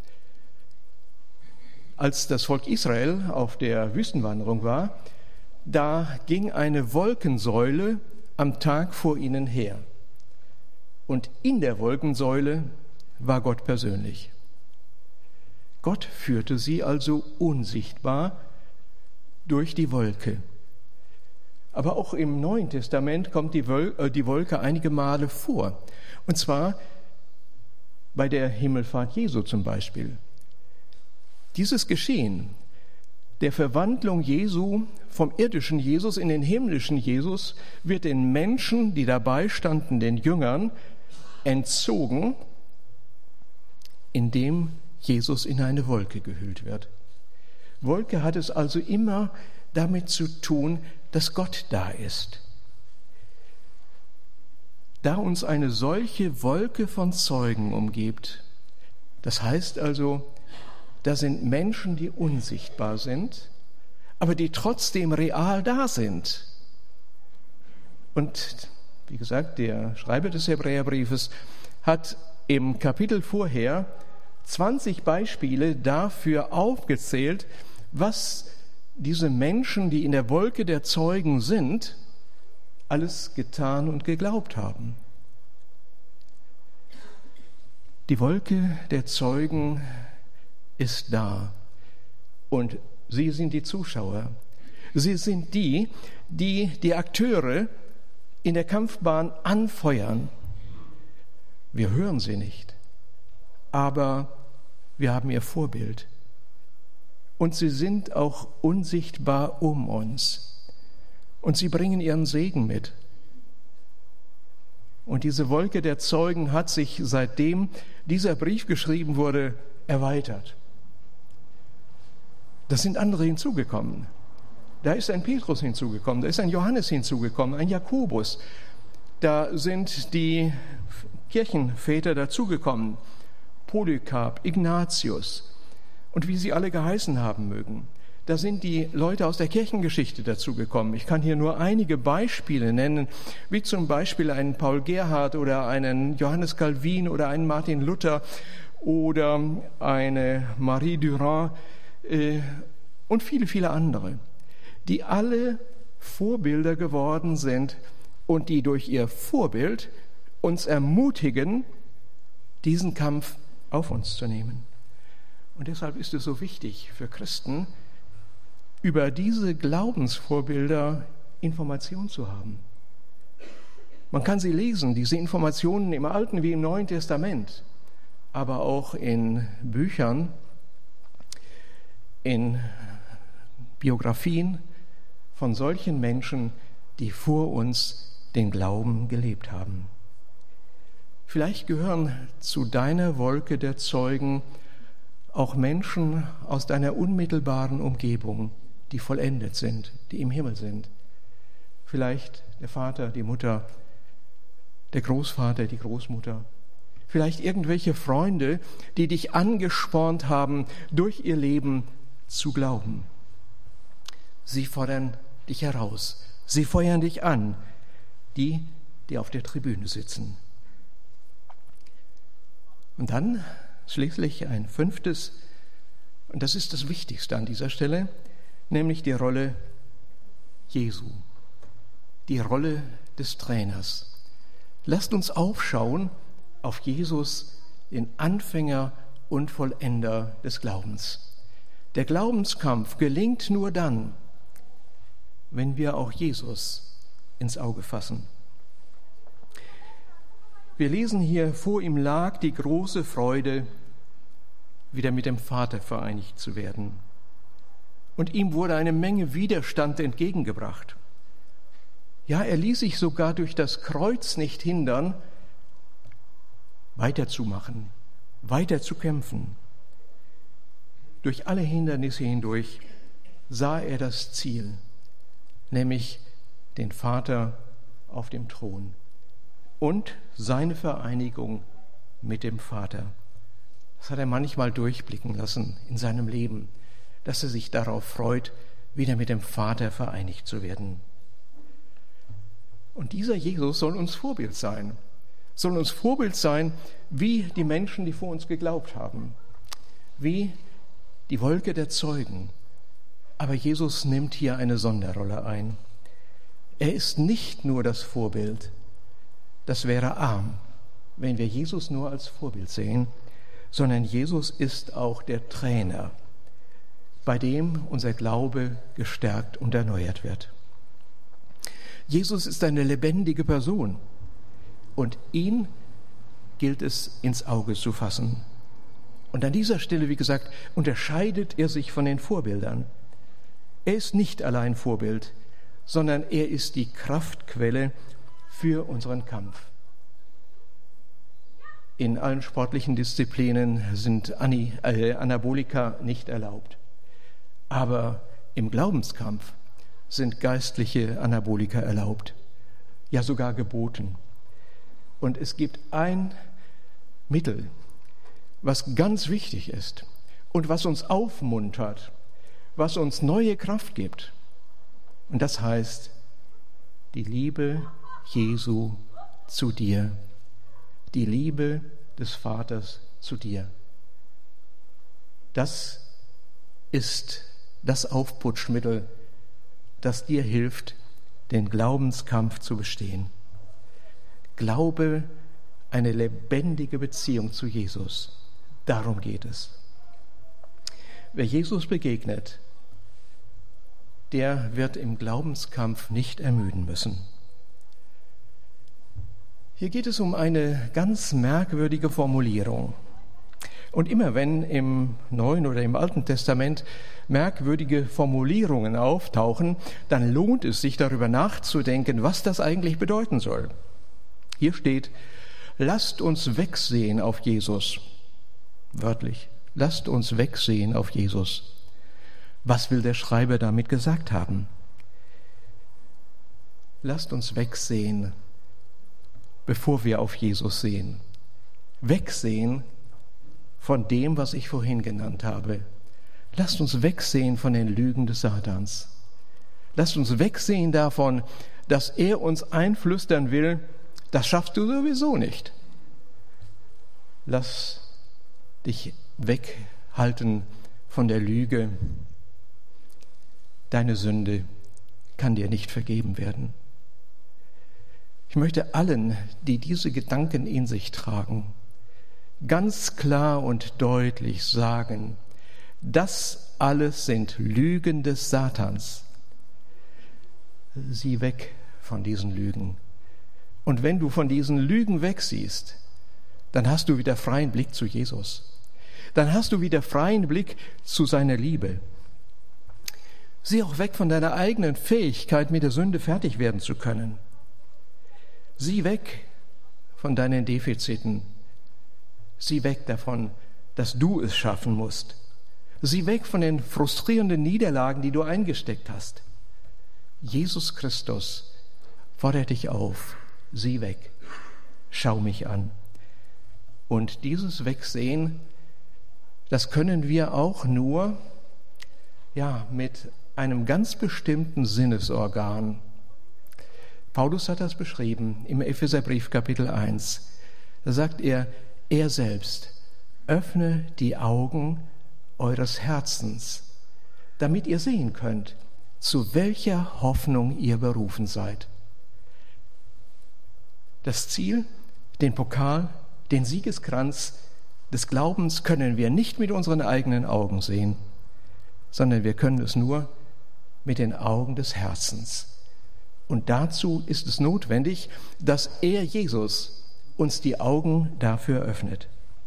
Als das Volk Israel auf der Wüstenwanderung war, da ging eine Wolkensäule am Tag vor ihnen her. Und in der Wolkensäule war Gott persönlich. Gott führte sie also unsichtbar durch die Wolke. Aber auch im Neuen Testament kommt die Wolke einige Male vor. Und zwar bei der Himmelfahrt Jesu zum Beispiel. Dieses Geschehen der Verwandlung Jesu vom irdischen Jesus in den himmlischen Jesus wird den Menschen, die dabei standen, den Jüngern, entzogen, indem Jesus in eine Wolke gehüllt wird. Wolke hat es also immer damit zu tun, dass Gott da ist. Da uns eine solche Wolke von Zeugen umgibt, das heißt also, da sind Menschen, die unsichtbar sind, aber die trotzdem real da sind. Und wie gesagt, der Schreiber des Hebräerbriefes hat im Kapitel vorher zwanzig Beispiele dafür aufgezählt, was diese Menschen, die in der Wolke der Zeugen sind, alles getan und geglaubt haben. Die Wolke der Zeugen ist da und sie sind die Zuschauer. Sie sind die, die die Akteure in der Kampfbahn anfeuern. Wir hören sie nicht, aber wir haben ihr Vorbild. Und sie sind auch unsichtbar um uns. Und sie bringen ihren Segen mit. Und diese Wolke der Zeugen hat sich, seitdem dieser Brief geschrieben wurde, erweitert. Da sind andere hinzugekommen. Da ist ein Petrus hinzugekommen, da ist ein Johannes hinzugekommen, ein Jakobus. Da sind die Kirchenväter dazugekommen, Polycarp, Ignatius und wie sie alle geheißen haben mögen. Da sind die Leute aus der Kirchengeschichte dazugekommen. Ich kann hier nur einige Beispiele nennen, wie zum Beispiel einen Paul Gerhard oder einen Johannes Calvin oder einen Martin Luther oder eine Marie Durand äh, und viele, viele andere, die alle Vorbilder geworden sind und die durch ihr Vorbild uns ermutigen, diesen Kampf auf uns zu nehmen. Und deshalb ist es so wichtig für Christen, über diese Glaubensvorbilder Information zu haben. Man kann sie lesen, diese Informationen im Alten wie im Neuen Testament, aber auch in Büchern, in Biografien von solchen Menschen, die vor uns den Glauben gelebt haben. Vielleicht gehören zu deiner Wolke der Zeugen auch Menschen aus deiner unmittelbaren Umgebung, die vollendet sind, die im Himmel sind. Vielleicht der Vater, die Mutter, der Großvater, die Großmutter. Vielleicht irgendwelche Freunde, die dich angespornt haben, durch ihr Leben zu glauben. Sie fordern dich heraus, sie feuern dich an, die, die auf der Tribüne sitzen. Und dann schließlich ein fünftes, und das ist das Wichtigste an dieser Stelle, nämlich die Rolle Jesu, die Rolle des Trainers. Lasst uns aufschauen auf Jesus, den Anfänger und Vollender des Glaubens. Der Glaubenskampf gelingt nur dann, wenn wir auch Jesus ins Auge fassen. Wir lesen hier, vor ihm lag die große Freude, wieder mit dem Vater vereinigt zu werden. Und ihm wurde eine Menge Widerstand entgegengebracht. Ja, er ließ sich sogar durch das Kreuz nicht hindern, weiterzumachen, weiter zu kämpfen. Durch alle Hindernisse hindurch sah er das Ziel, nämlich den Vater auf dem Thron und seine Vereinigung mit dem Vater. Das hat er manchmal durchblicken lassen in seinem Leben, dass er sich darauf freut, wieder mit dem Vater vereinigt zu werden. Und dieser Jesus soll uns Vorbild sein. Soll uns Vorbild sein, wie die Menschen, die vor uns geglaubt haben. Wie die Wolke der Zeugen. Aber Jesus nimmt hier eine Sonderrolle ein. Er ist nicht nur das Vorbild. Das wäre arm, wenn wir Jesus nur als Vorbild sehen, sondern Jesus ist auch der Trainer, bei dem unser Glaube gestärkt und erneuert wird. Jesus ist eine lebendige Person und ihn gilt es ins Auge zu fassen. Und an dieser Stelle, wie gesagt, unterscheidet er sich von den Vorbildern. Er ist nicht allein Vorbild, sondern er ist die Kraftquelle für unseren Kampf. In allen sportlichen Disziplinen sind Anabolika nicht erlaubt. Aber im Glaubenskampf sind geistliche Anabolika erlaubt, ja sogar geboten. Und es gibt ein Mittel, was ganz wichtig ist und was uns aufmuntert, was uns neue Kraft gibt. Und das heißt, die Liebe Jesu zu dir, die Liebe des Vaters zu dir. Das ist das Aufputschmittel, das dir hilft, den Glaubenskampf zu bestehen. Glaube eine lebendige Beziehung zu Jesus. Darum geht es. Wer Jesus begegnet, der wird im Glaubenskampf nicht ermüden müssen. Hier geht es um eine ganz merkwürdige Formulierung. Und immer wenn im Neuen oder im Alten Testament merkwürdige Formulierungen auftauchen, dann lohnt es sich, darüber nachzudenken, was das eigentlich bedeuten soll. Hier steht, lasst uns wegsehen auf Jesus. Wörtlich, lasst uns wegsehen auf Jesus. Was will der Schreiber damit gesagt haben? Lasst uns wegsehen, bevor wir auf Jesus sehen. Wegsehen von dem, was ich vorhin genannt habe. Lasst uns wegsehen von den Lügen des Satans. Lasst uns wegsehen davon, dass er uns einflüstern will, das schaffst du sowieso nicht. Lass dich weghalten von der Lüge. Deine Sünde kann dir nicht vergeben werden. Ich möchte allen, die diese Gedanken in sich tragen, ganz klar und deutlich sagen, das alles sind Lügen des Satans. Sieh weg von diesen Lügen. Und wenn du von diesen Lügen wegsiehst, dann hast du wieder freien Blick zu Jesus. Dann hast du wieder freien Blick zu seiner Liebe. Sieh auch weg von deiner eigenen Fähigkeit, mit der Sünde fertig werden zu können. Sieh weg von deinen Defiziten. Sieh weg davon, dass du es schaffen musst. Sieh weg von den frustrierenden Niederlagen, die du eingesteckt hast. Jesus Christus fordert dich auf. Sieh weg. Schau mich an. Und dieses Wegsehen, das können wir auch nur ja, mit einem ganz bestimmten Sinnesorgan. Paulus hat das beschrieben im Epheserbrief Kapitel eins. Da sagt er, er selbst öffne die Augen eures Herzens, damit ihr sehen könnt, zu welcher Hoffnung ihr berufen seid. Das Ziel, den Pokal, den Siegeskranz des Glaubens können wir nicht mit unseren eigenen Augen sehen, sondern wir können es nur mit den Augen des Herzens. Und dazu ist es notwendig, dass er, Jesus, uns die Augen dafür öffnet.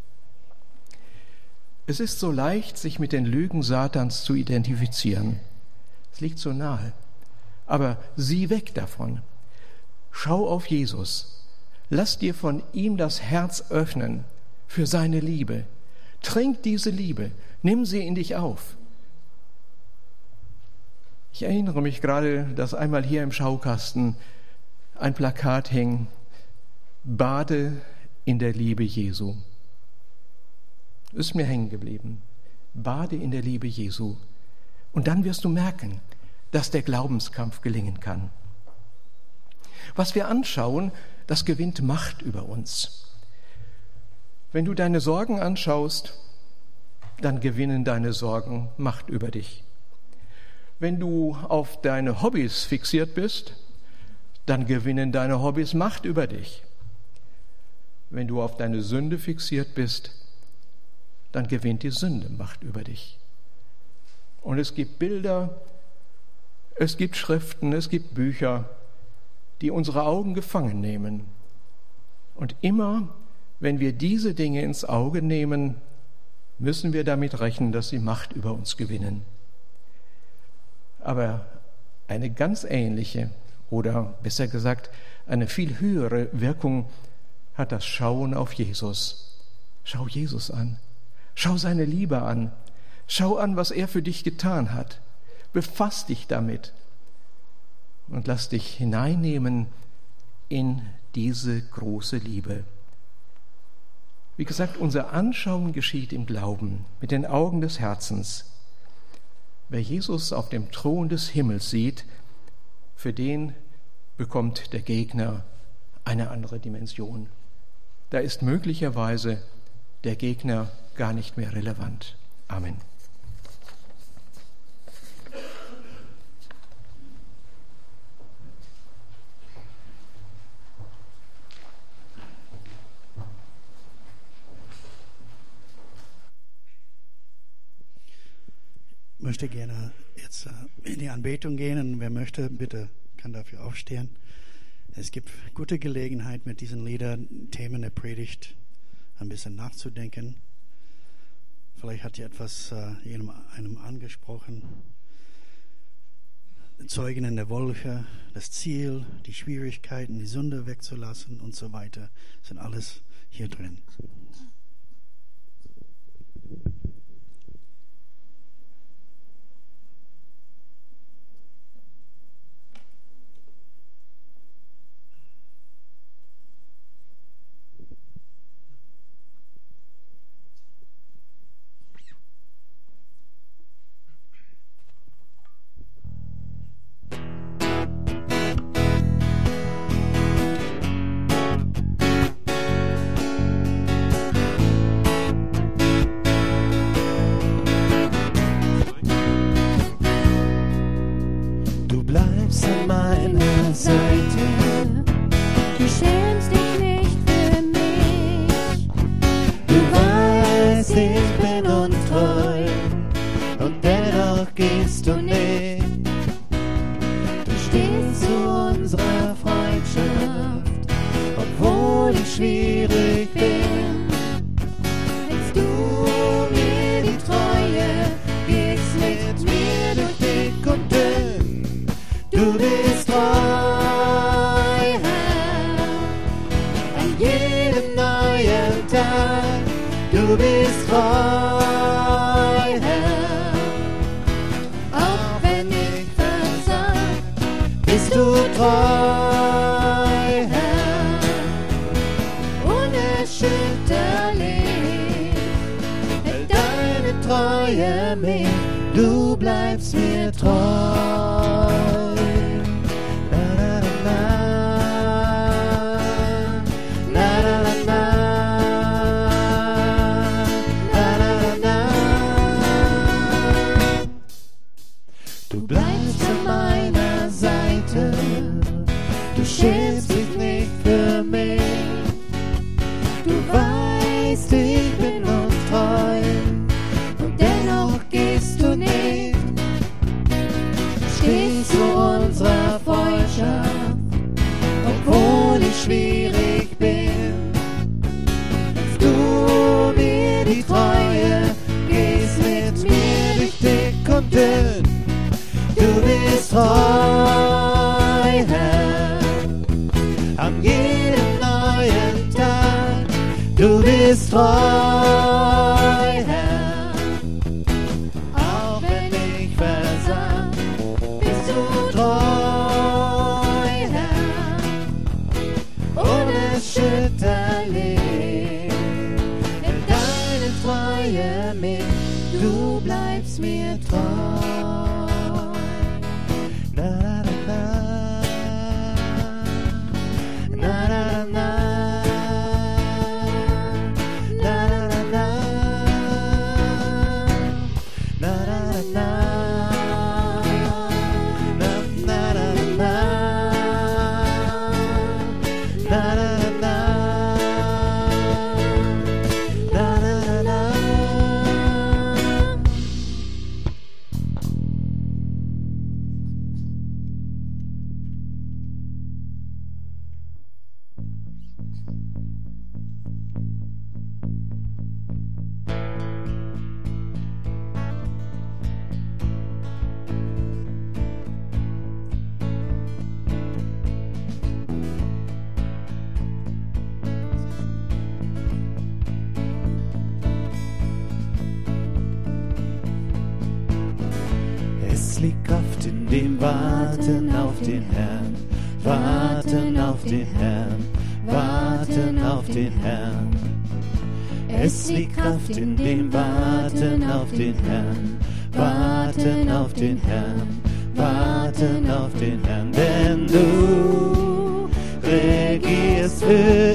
Es ist so leicht, sich mit den Lügen Satans zu identifizieren. Es liegt so nahe. Aber sieh weg davon. Schau auf Jesus. Lass dir von ihm das Herz öffnen für seine Liebe. Trink diese Liebe. Nimm sie in dich auf. Ich erinnere mich gerade, dass einmal hier im Schaukasten ein Plakat hing, Bade in der Liebe Jesu. Ist mir hängen geblieben. Bade in der Liebe Jesu. Und dann wirst du merken, dass der Glaubenskampf gelingen kann. Was wir anschauen, das gewinnt Macht über uns. Wenn du deine Sorgen anschaust, dann gewinnen deine Sorgen Macht über dich. Wenn du auf deine Hobbys fixiert bist, dann gewinnen deine Hobbys Macht über dich. Wenn du auf deine Sünde fixiert bist, dann gewinnt die Sünde Macht über dich. Und es gibt Bilder, es gibt Schriften, es gibt Bücher, die unsere Augen gefangen nehmen. Und immer, wenn wir diese Dinge ins Auge nehmen, müssen wir damit rechnen, dass sie Macht über uns gewinnen. Aber eine ganz ähnliche oder besser gesagt eine viel höhere Wirkung hat das Schauen auf Jesus. Schau Jesus an. Schau seine Liebe an. Schau an, was er für dich getan hat. Befass dich damit und lass dich hineinnehmen in diese große Liebe. Wie gesagt, unser Anschauen geschieht im Glauben, mit den Augen des Herzens. Wer Jesus auf dem Thron des Himmels sieht, für den bekommt der Gegner eine andere Dimension. Da ist möglicherweise der Gegner gar nicht mehr relevant. Amen. Ich möchte gerne jetzt in die Anbetung gehen und wer möchte, bitte kann dafür aufstehen. Es gibt gute Gelegenheit, mit diesen Liedern, Themen der Predigt ein bisschen nachzudenken. Vielleicht hat ja etwas äh, einem, einem angesprochen. Zeugen in der Wolke, das Ziel, die Schwierigkeiten, die Sünde wegzulassen und so weiter, sind alles hier drin. Es liegt Kraft in dem Warten auf den Herrn, Warten auf den Herrn, Warten auf den Herrn. Es liegt Kraft in dem Warten auf den Herrn, Warten auf den Herrn, Warten auf den Herrn. Denn du regierst für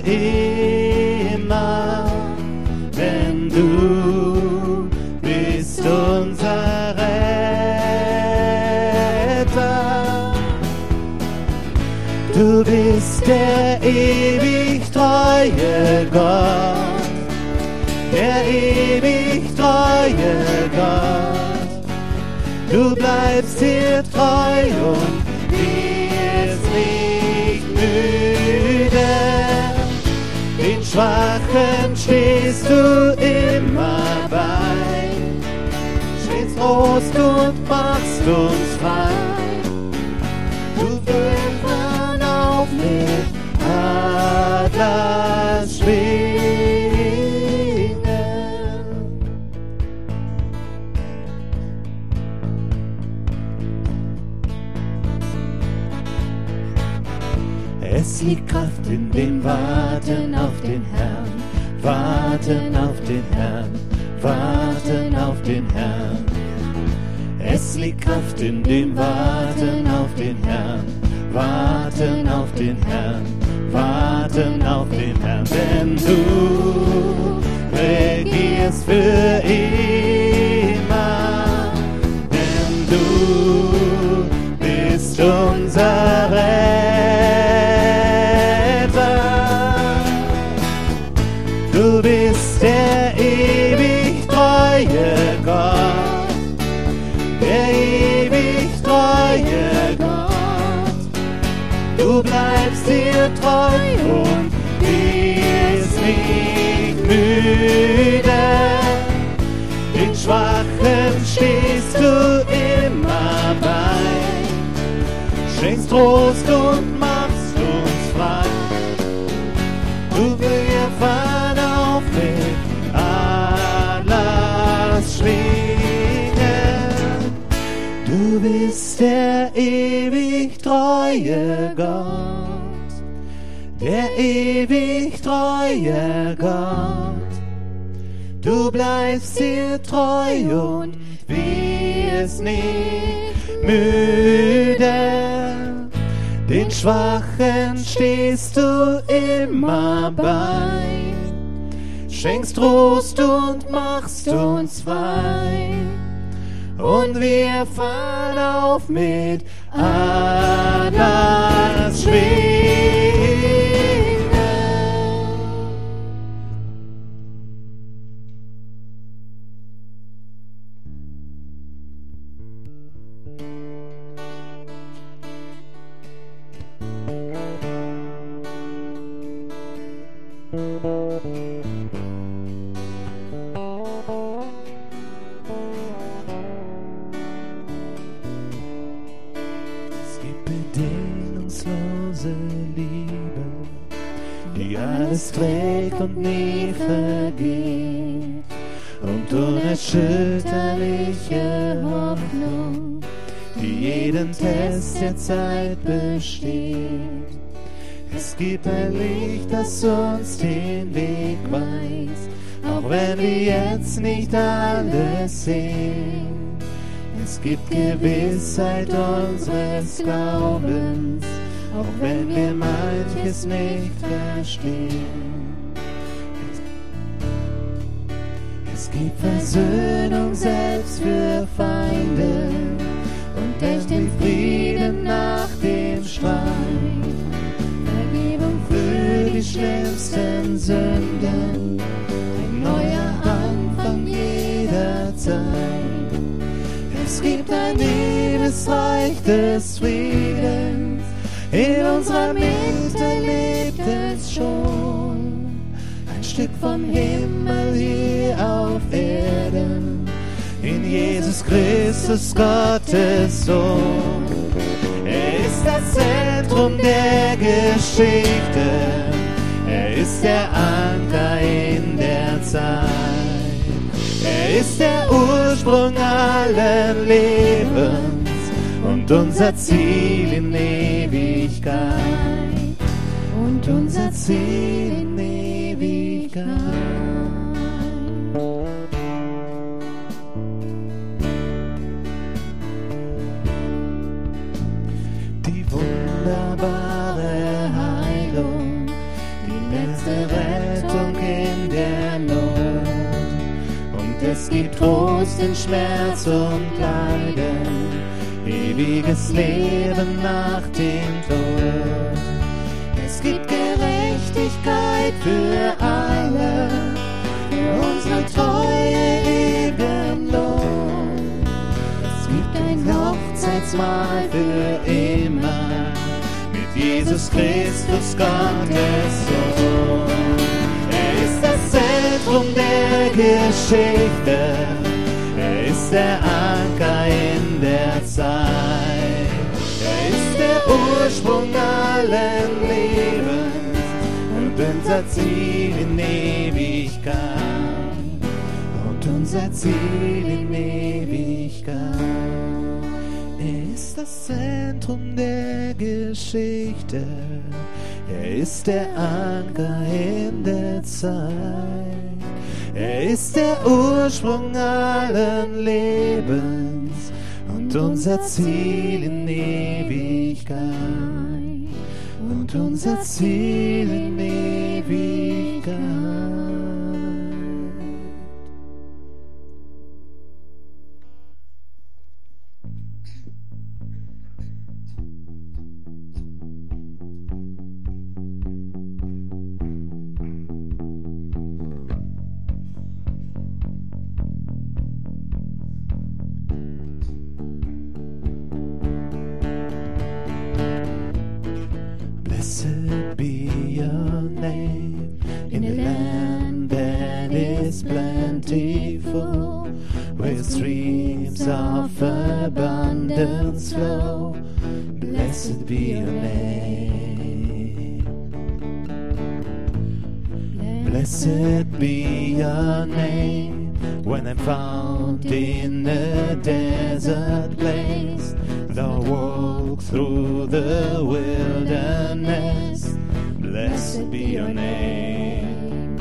immer, denn du bist unser Retter. Du bist der ewig treue Gott, der ewig treue Gott. Du bleibst hier treu und wirst nicht müde. Den Schwachen stehst du immer bei, stehst Trost und machst uns frei. Adlers Schwingen. Es liegt Kraft in dem Warten auf den Herrn, Warten auf den Herrn, Warten auf den Herrn. Es liegt Kraft in dem Warten auf den Herrn, Warten auf den Herrn, Warten auf den Herrn. Denn du regierst für immer, denn du bist unser Retter. Du bist der ewig treue Gott, der ewig treue Gott. Du bleibst dir treu und wirst nicht müde. Den Schwachen stehst du immer bei, schenkst Trost und machst uns frei. Du wir fahren auf mit Adlers Schwingen. Du bist der ewig treue Gott, der ewig treue Gott. Du bleibst dir treu und wirst nicht müde. Den Schwachen stehst du immer bei, schenkst Trost und machst uns frei. Und wir fahren auf mit Adlers Schwingen. Alles trägt und nie vergeht, und unerschütterliche Hoffnung, die jeden Test der Zeit besteht. Es gibt ein Licht, das uns den Weg weist, auch wenn wir jetzt nicht alles sehen. Es gibt Gewissheit unseres Glaubens, auch wenn wir manches nicht verstehen. Es gibt Versöhnung selbst für Feinde und echten Frieden nach dem Streit. Vergebung für die schlimmsten Sünden, ein neuer Anfang jederzeit. Es gibt ein Liebesreich des Friedens, in unserer Mitte lebt es schon, ein Stück vom Himmel hier auf Erden, in Jesus Christus, Gottes Sohn. Er ist das Zentrum der Geschichte, er ist der Anker in der Zeit, er ist der Ursprung allen Lebens und unser Ziel in Ewigkeit, und unser Ziel in Ewigkeit. Die wunderbare Heilung, die letzte Rettung in der Not, und es gibt Trost in Schmerz und Leiden, ewiges Leben nach dem Tod. Es gibt Gerechtigkeit für alle, für unsere Treue ewigen Lohn. Es gibt ein Hochzeitsmahl für immer, mit Jesus Christus, Gottes Sohn. Er ist das Zentrum der Geschichte, er ist der Anker in der Zeit, er ist der Ursprung allen Lebens und unser Ziel in Ewigkeit. Und unser Ziel in Ewigkeit. Er ist das Zentrum der Geschichte. Er ist der Anker in der Zeit. Er ist der Ursprung allen Lebens und unser Ziel in Ewigkeit. Und unser Ziel in Ewigkeit. Blessed be your name in a land that is plentiful, where streams of abundance flow. Blessed be your name. Blessed be your name when I'm found in a desert place. Thou walk through the wilderness. Blessed be your name.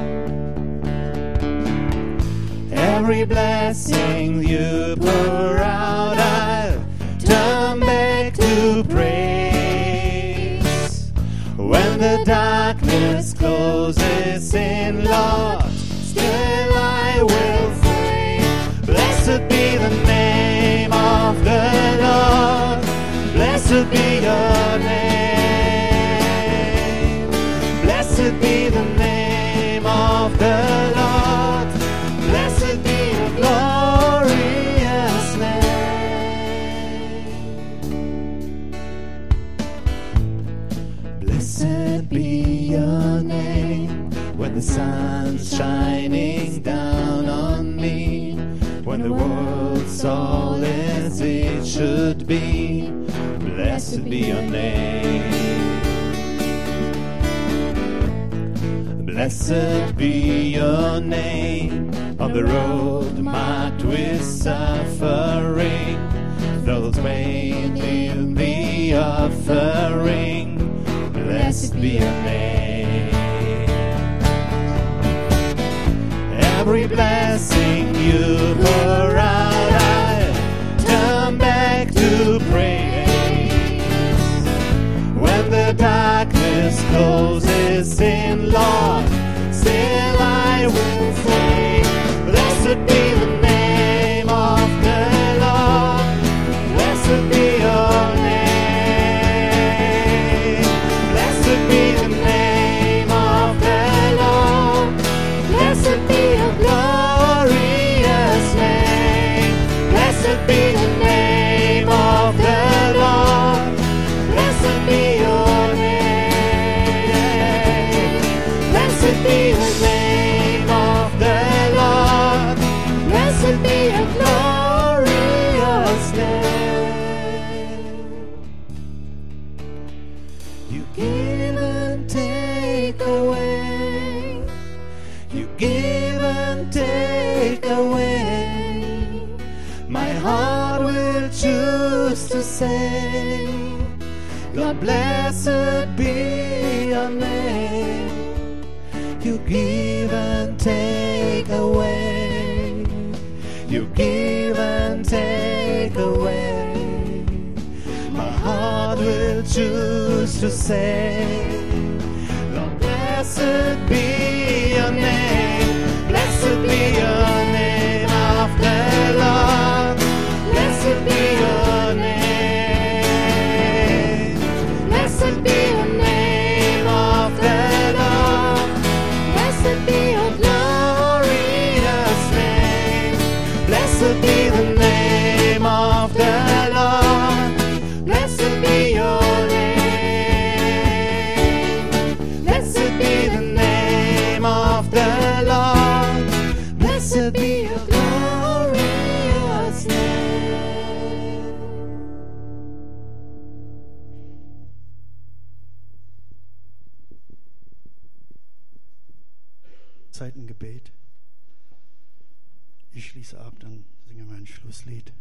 Every blessing you pour out, I'll turn back to praise. When the darkness closes in, Lord, still I will pray. Blessed be the name of the Lord. Blessed be your name. Blessed be the name of the Lord. Blessed be your glorious name. Blessed be your name when the sun's shining down on me, when the world's all as it should be. Blessed be your name. Blessed be your name on the road marked with suffering. Those made in the offering. Blessed be your name. Every blessing you pour out, I turn back to praise. When the darkness closes in, Lord, still I will pray. Blessed be the name of the Lord. Blessed be your name. Blessed be the name of the Lord. Blessed be your glorious name. Blessed be the name of the Lord. Blessed be your name. Blessed be the name of the Lord. Blessed be your glorious name. You give and take away. You give and take away. My heart will choose to say, Lord, blessed be your name. You give and take away. You give and take away. My heart will choose to say, Lord, blessed be your name. Blessed be your name of the Lord. Blessed be your name. Blessed be the name of the Lord. Blessed be your glorious name. Blessed be the name of the Lord. Blessed be your name. Blessed be the name Zeitengebet. Ich schließe ab, dann singen wir ein Schlusslied.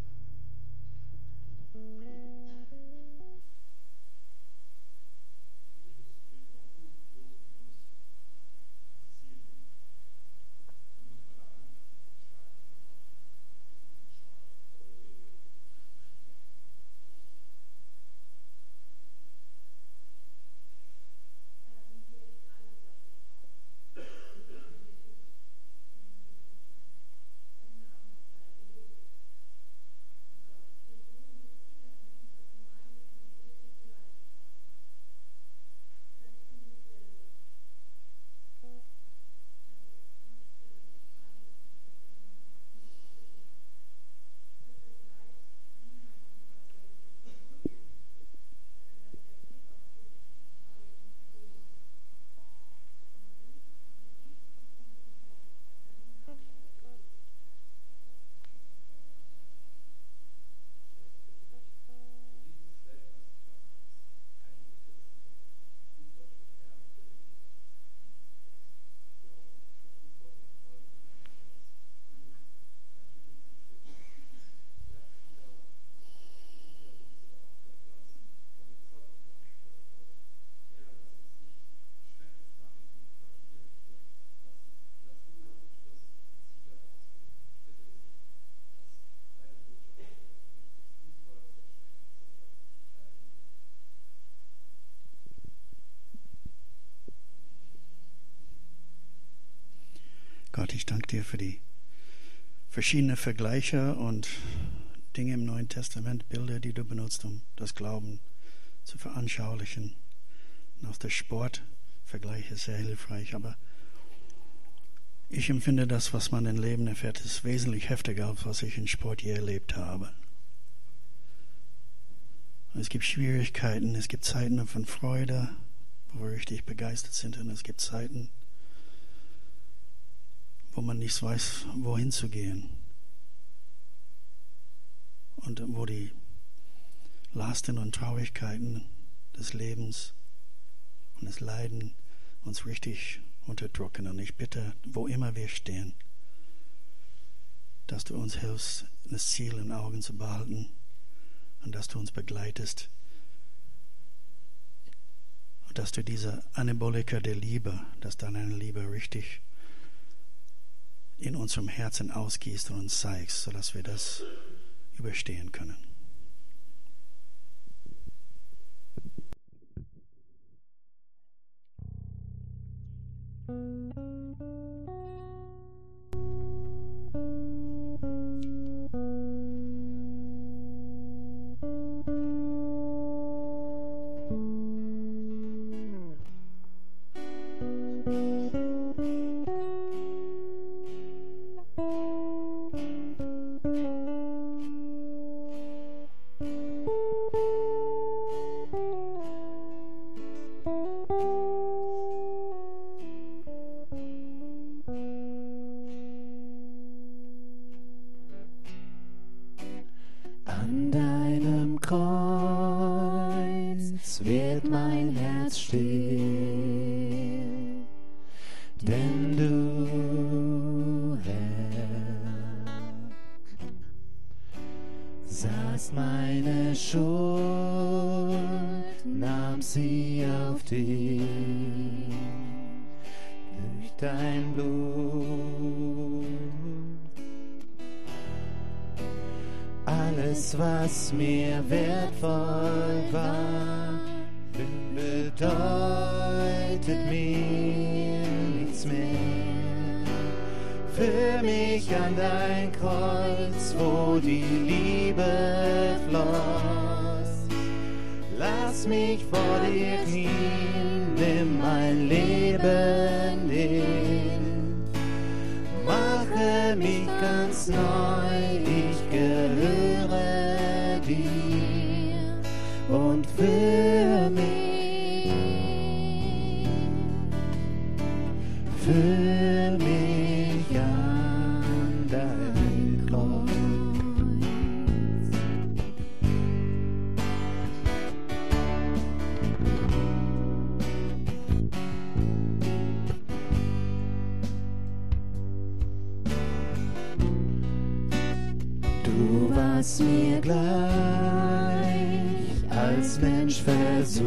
Gott, ich danke dir für die verschiedenen Vergleiche und Dinge im Neuen Testament, Bilder, die du benutzt, um das Glauben zu veranschaulichen. Und auch der Sportvergleich ist sehr hilfreich, aber ich empfinde das, was man im Leben erfährt, ist wesentlich heftiger, als was ich in Sport je erlebt habe. Und es gibt Schwierigkeiten, es gibt Zeiten von Freude, wo wir richtig begeistert sind, und es gibt Zeiten, wo man nicht weiß, wohin zu gehen. Und wo die Lasten und Traurigkeiten des Lebens und des Leiden uns richtig unterdrücken. Und ich bitte, wo immer wir stehen, dass du uns hilfst, das Ziel in den Augen zu behalten und dass du uns begleitest. Und dass du diese Anabolika der Liebe, dass deine Liebe richtig in unserem Herzen ausgießt und uns zeigst, sodass wir das überstehen können. An deinem Kreuz wird mein Herz still, denn du, Herr, sahst meine Schuld, nahm sie auf dich durch dein Blut. Alles, was mir wertvoll war, bedeutet mir nichts mehr. Führ mich an dein Kreuz, wo die Liebe floss. Lass mich vor dir knien, nimm mein Leben hin. Mache mich ganz neu, ich gehöre dir und für mich, für mich an dein Kreuz. was mir gleich als Mensch versucht.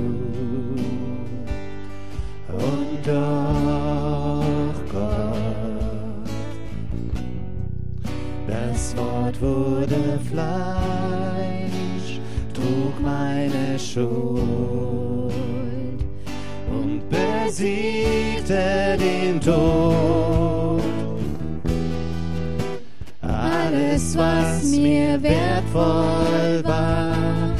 Und doch Gott, das Wort wurde Fleisch, trug meine Schuld und besiegte den Tod. Alles, was mir wertvoll war,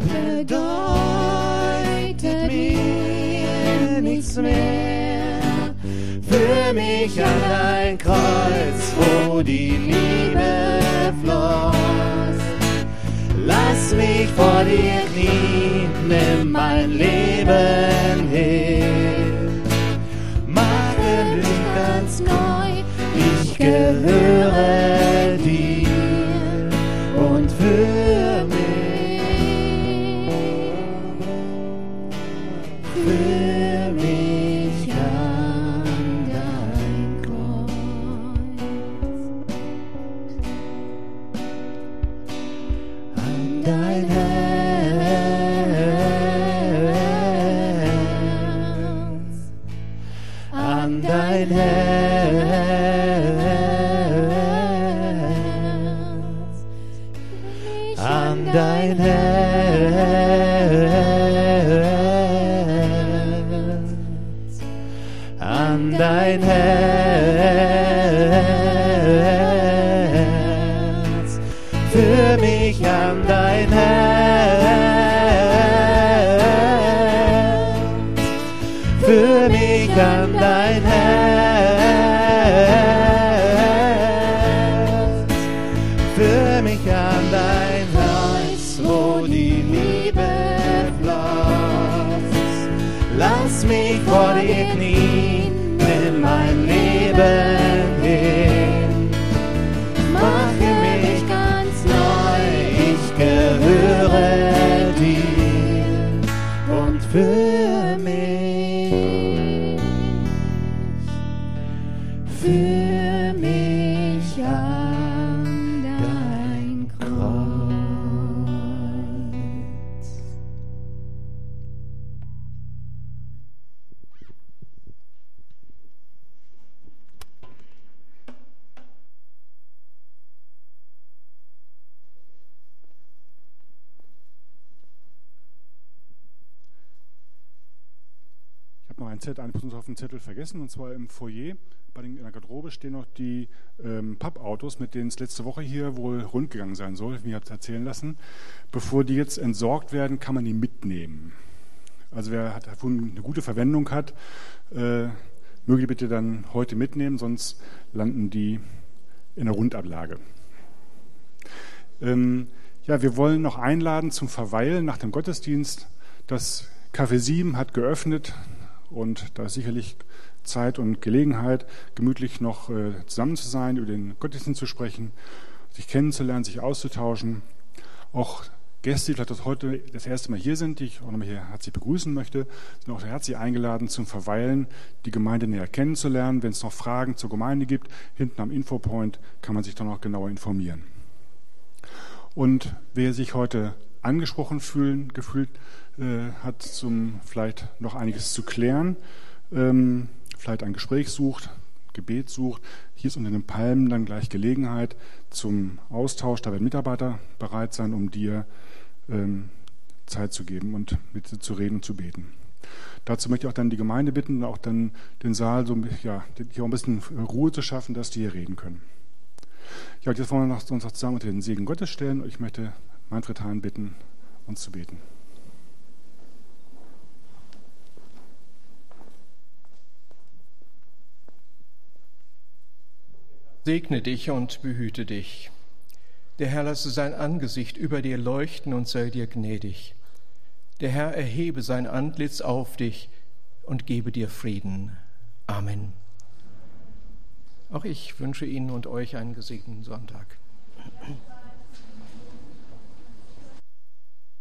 bedeutet mir nichts mehr. Für mich an dein Kreuz, wo die Liebe floss. Lass mich vor dir knien, nimm mein Leben hin. Mache mich ganz neu, ich gehöre dir und für mich, für mich an dein Kreuz, an dein Herz, an dein Herz, an dein Herz, an dein Herz, für mich an dein Herz, für mich an dein Herz, für mich an dein Herz, wo die Liebe floss. Lass mich vor dir knien, nimm mein Leben hin. Mache mich ganz neu, ich gehöre dir und für mich, für mich an dein Kreuz. Ich habe noch einen Zettel, eine Person auf dem Zettel vergessen, und zwar im Foyer. Bei den, in der Garderobe stehen noch die ähm, Pappautos, mit denen es letzte Woche hier wohl rund gegangen sein soll, wie ich habe es erzählen lassen. Bevor die jetzt entsorgt werden, kann man die mitnehmen. Also wer hat, eine gute Verwendung hat, äh, möge die bitte dann heute mitnehmen, sonst landen die in der Rundablage. Ähm, ja, wir wollen noch einladen zum Verweilen nach dem Gottesdienst. Das Café sieben hat geöffnet und da ist sicherlich Zeit und Gelegenheit, gemütlich noch äh, zusammen zu sein, über den Gottesdienst zu sprechen, sich kennenzulernen, sich auszutauschen. Auch Gäste, die vielleicht das heute das erste Mal hier sind, die ich auch nochmal hier herzlich begrüßen möchte, sind auch herzlich eingeladen zum Verweilen, die Gemeinde näher kennenzulernen. Wenn es noch Fragen zur Gemeinde gibt, hinten am Infopoint kann man sich dann noch genauer informieren. Und wer sich heute angesprochen fühlen, gefühlt äh, hat, zum vielleicht noch einiges zu klären, ähm, vielleicht ein Gespräch sucht, Gebet sucht, hier ist unter den Palmen dann gleich Gelegenheit zum Austausch. Da werden Mitarbeiter bereit sein, um dir ähm, Zeit zu geben und mit dir zu reden und zu beten. Dazu möchte ich auch dann die Gemeinde bitten, auch dann den Saal so, ja, hier auch ein bisschen Ruhe zu schaffen, dass die hier reden können. Ja, und jetzt wollen wir uns noch zusammen unter den Segen Gottes stellen und ich möchte Manfred Hahn bitten, uns zu beten. Segne dich und behüte dich. Der Herr lasse sein Angesicht über dir leuchten und sei dir gnädig. Der Herr erhebe sein Antlitz auf dich und gebe dir Frieden. Amen. Auch ich wünsche Ihnen und euch einen gesegneten Sonntag.